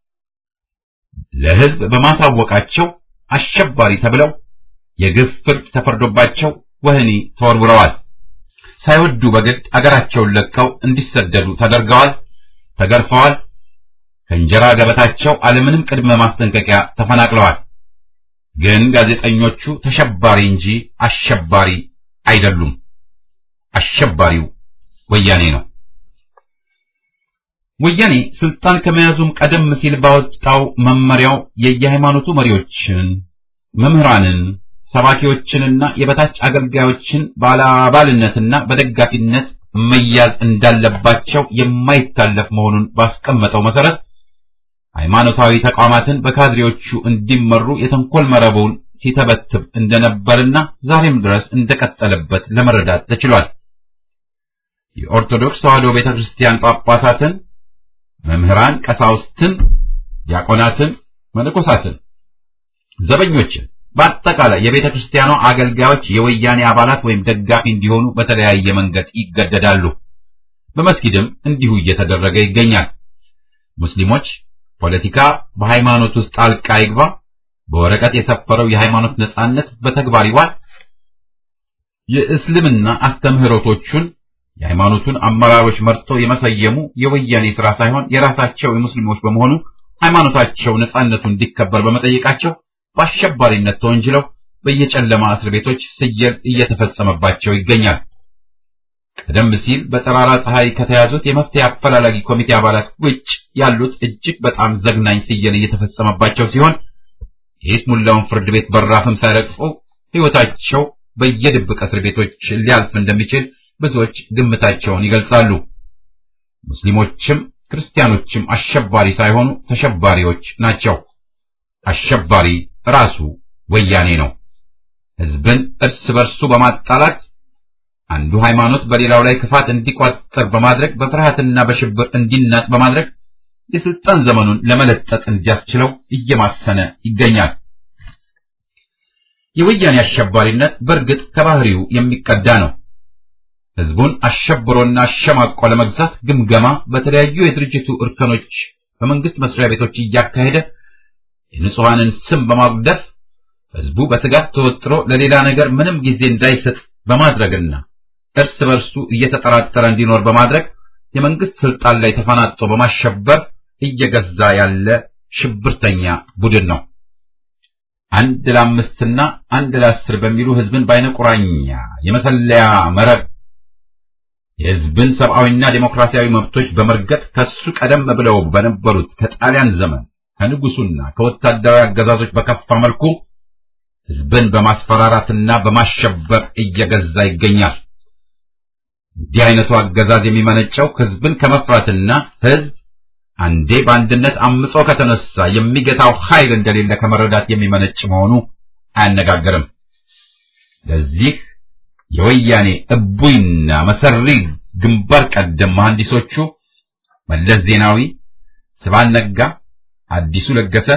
ለሕዝብ በማሳወቃቸው አሸባሪ ተብለው የግፍ ፍርድ ተፈርዶባቸው ወህኒ ተወርውረዋል። ሳይወዱ በግድ አገራቸውን ለቀው እንዲሰደዱ ተደርገዋል፣ ተገርፈዋል። ከእንጀራ ገበታቸው አለምንም ቅድመ ማስጠንቀቂያ ተፈናቅለዋል። ግን ጋዜጠኞቹ ተሸባሪ እንጂ አሸባሪ አይደሉም። አሸባሪው ወያኔ ነው። ወያኔ ስልጣን ከመያዙም ቀደም ሲል ባወጣው መመሪያው የየሃይማኖቱ መሪዎችን፣ መምህራንን፣ ሰባኪዎችንና የበታች አገልጋዮችን ባለአባልነትና በደጋፊነት መያዝ እንዳለባቸው የማይታለፍ መሆኑን ባስቀመጠው መሰረት ሃይማኖታዊ ተቋማትን በካድሬዎቹ እንዲመሩ የተንኮል መረቡን ሲተበትብ እንደነበርና ዛሬም ድረስ እንደቀጠለበት ለመረዳት ተችሏል። የኦርቶዶክስ ተዋሕዶ ቤተክርስቲያን ጳጳሳትን፣ መምህራን፣ ቀሳውስትን፣ ዲያቆናትን፣ መነኮሳትን፣ ዘበኞችን በአጠቃላይ የቤተክርስቲያኗ አገልጋዮች የወያኔ አባላት ወይም ደጋፊ እንዲሆኑ በተለያየ መንገድ ይገደዳሉ። በመስጊድም እንዲሁ እየተደረገ ይገኛል። ሙስሊሞች ፖለቲካ በሃይማኖት ውስጥ ጣልቃ ይግባ፣ በወረቀት የሰፈረው የሃይማኖት ነጻነት በተግባር ይዋል፣ የእስልምና አስተምህሮቶቹን የሃይማኖቱን አመራሮች መርጦ የመሰየሙ የወያኔ ሥራ ሳይሆን የራሳቸው የሙስሊሞች በመሆኑ ሃይማኖታቸው ነጻነቱ እንዲከበር በመጠየቃቸው በአሸባሪነት ተወንጅለው በየጨለማ እስር ቤቶች ስየል እየተፈጸመባቸው ይገኛል። ቀደም ሲል በጠራራ ፀሐይ ከተያዙት የመፍትሄ አፈላላጊ ኮሚቴ አባላት ውጭ ያሉት እጅግ በጣም ዘግናኝ ስየል እየተፈጸመባቸው ሲሆን የይስሙላውን ፍርድ ቤት በራፍም ሳይረግጡ ሕይወታቸው በየድብቅ እስር ቤቶች ሊያልፍ እንደሚችል ብዙዎች ግምታቸውን ይገልጻሉ። ሙስሊሞችም ክርስቲያኖችም አሸባሪ ሳይሆኑ ተሸባሪዎች ናቸው። አሸባሪ ራሱ ወያኔ ነው። ሕዝብን እርስ በርሱ በማጣላት አንዱ ሃይማኖት በሌላው ላይ ክፋት እንዲቋጠር በማድረግ በፍርሃትና በሽብር እንዲናጥ በማድረግ የስልጣን ዘመኑን ለመለጠጥ እንዲያስችለው እየማሰነ ይገኛል። የወያኔ አሸባሪነት በእርግጥ ከባህሪው የሚቀዳ ነው። ሕዝቡን አሸብሮና አሸማቆ ለመግዛት ግምገማ በተለያዩ የድርጅቱ እርከኖች በመንግስት መስሪያ ቤቶች እያካሄደ የንጹሃንን ስም በማጉደፍ ሕዝቡ በስጋት ተወጥሮ ለሌላ ነገር ምንም ጊዜ እንዳይሰጥ በማድረግና እርስ በርሱ እየተጠራጠረ እንዲኖር በማድረግ የመንግስት ስልጣን ላይ ተፈናጥቶ በማሸበር እየገዛ ያለ ሽብርተኛ ቡድን ነው። 1 ለ5 እና 1 ለ10 በሚሉ ሕዝብን በአይነ ቁራኛ የመሰለያ መረብ የሕዝብን ሰብአዊና ዴሞክራሲያዊ መብቶች በመርገጥ ከሱ ቀደም ብለው በነበሩት ከጣሊያን ዘመን ከንጉሱና ከወታደራዊ አገዛዞች በከፋ መልኩ ሕዝብን በማስፈራራትና በማሸበር እየገዛ ይገኛል። እንዲህ አይነቱ አገዛዝ የሚመነጨው ሕዝብን ከመፍራትና ሕዝብ አንዴ በአንድነት አምጾ ከተነሳ የሚገታው ኃይል እንደሌለ ከመረዳት የሚመነጭ መሆኑ አያነጋግርም። ለዚህ የወያኔ እቡይና መሰሪ ግንባር ቀደም መሐንዲሶቹ መለስ ዜናዊ፣ ስብሃት ነጋ፣ አዲሱ ለገሰ፣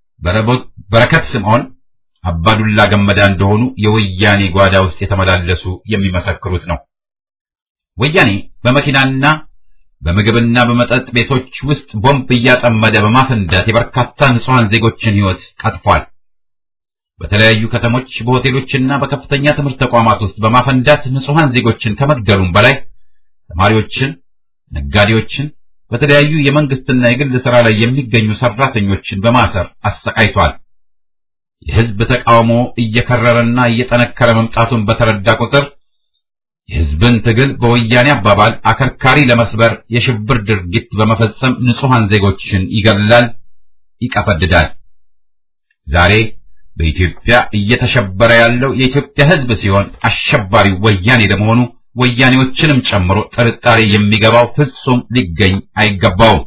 በረከት ስምዖን፣ አባዱላ ገመዳ እንደሆኑ የወያኔ ጓዳ ውስጥ የተመላለሱ የሚመሰክሩት ነው። ወያኔ በመኪናና በምግብና በመጠጥ ቤቶች ውስጥ ቦምብ እያጠመደ በማፈንዳት የበርካታ ንጹሃን ዜጎችን ሕይወት ቀጥፏል። በተለያዩ ከተሞች በሆቴሎችና በከፍተኛ ትምህርት ተቋማት ውስጥ በማፈንዳት ንጹሃን ዜጎችን ከመግደሉም በላይ ተማሪዎችን፣ ነጋዴዎችን፣ በተለያዩ የመንግስትና የግል ሥራ ላይ የሚገኙ ሰራተኞችን በማሰር አሰቃይቷል። የሕዝብ ተቃውሞ እየከረረና እየጠነከረ መምጣቱን በተረዳ ቁጥር የሕዝብን ትግል በወያኔ አባባል አከርካሪ ለመስበር የሽብር ድርጊት በመፈጸም ንጹሃን ዜጎችን ይገድላል፣ ይቀፈድዳል። ዛሬ በኢትዮጵያ እየተሸበረ ያለው የኢትዮጵያ ሕዝብ ሲሆን አሸባሪው ወያኔ ለመሆኑ ወያኔዎችንም ጨምሮ ጥርጣሬ የሚገባው ፍጹም ሊገኝ አይገባውም።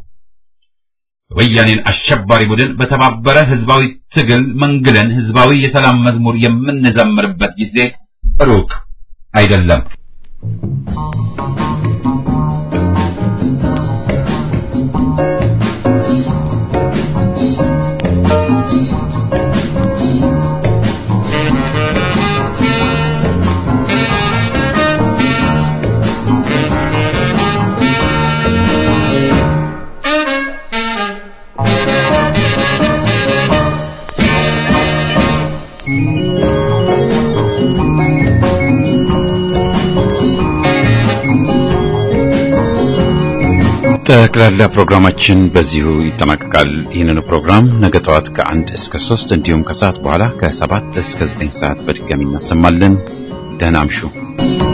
ወያኔን አሸባሪ ቡድን በተባበረ ሕዝባዊ ትግል መንግለን ሕዝባዊ የሰላም መዝሙር የምንዘምርበት ጊዜ ሩቅ አይደለም። ጠቅላላ ፕሮግራማችን በዚሁ ይጠናቀቃል። ይህንን ፕሮግራም ነገ ጠዋት ከ1 እስከ 3 እንዲሁም ከሰዓት በኋላ ከ7 እስከ 9 ሰዓት በድጋሚ እናሰማለን። ደህና አምሹ።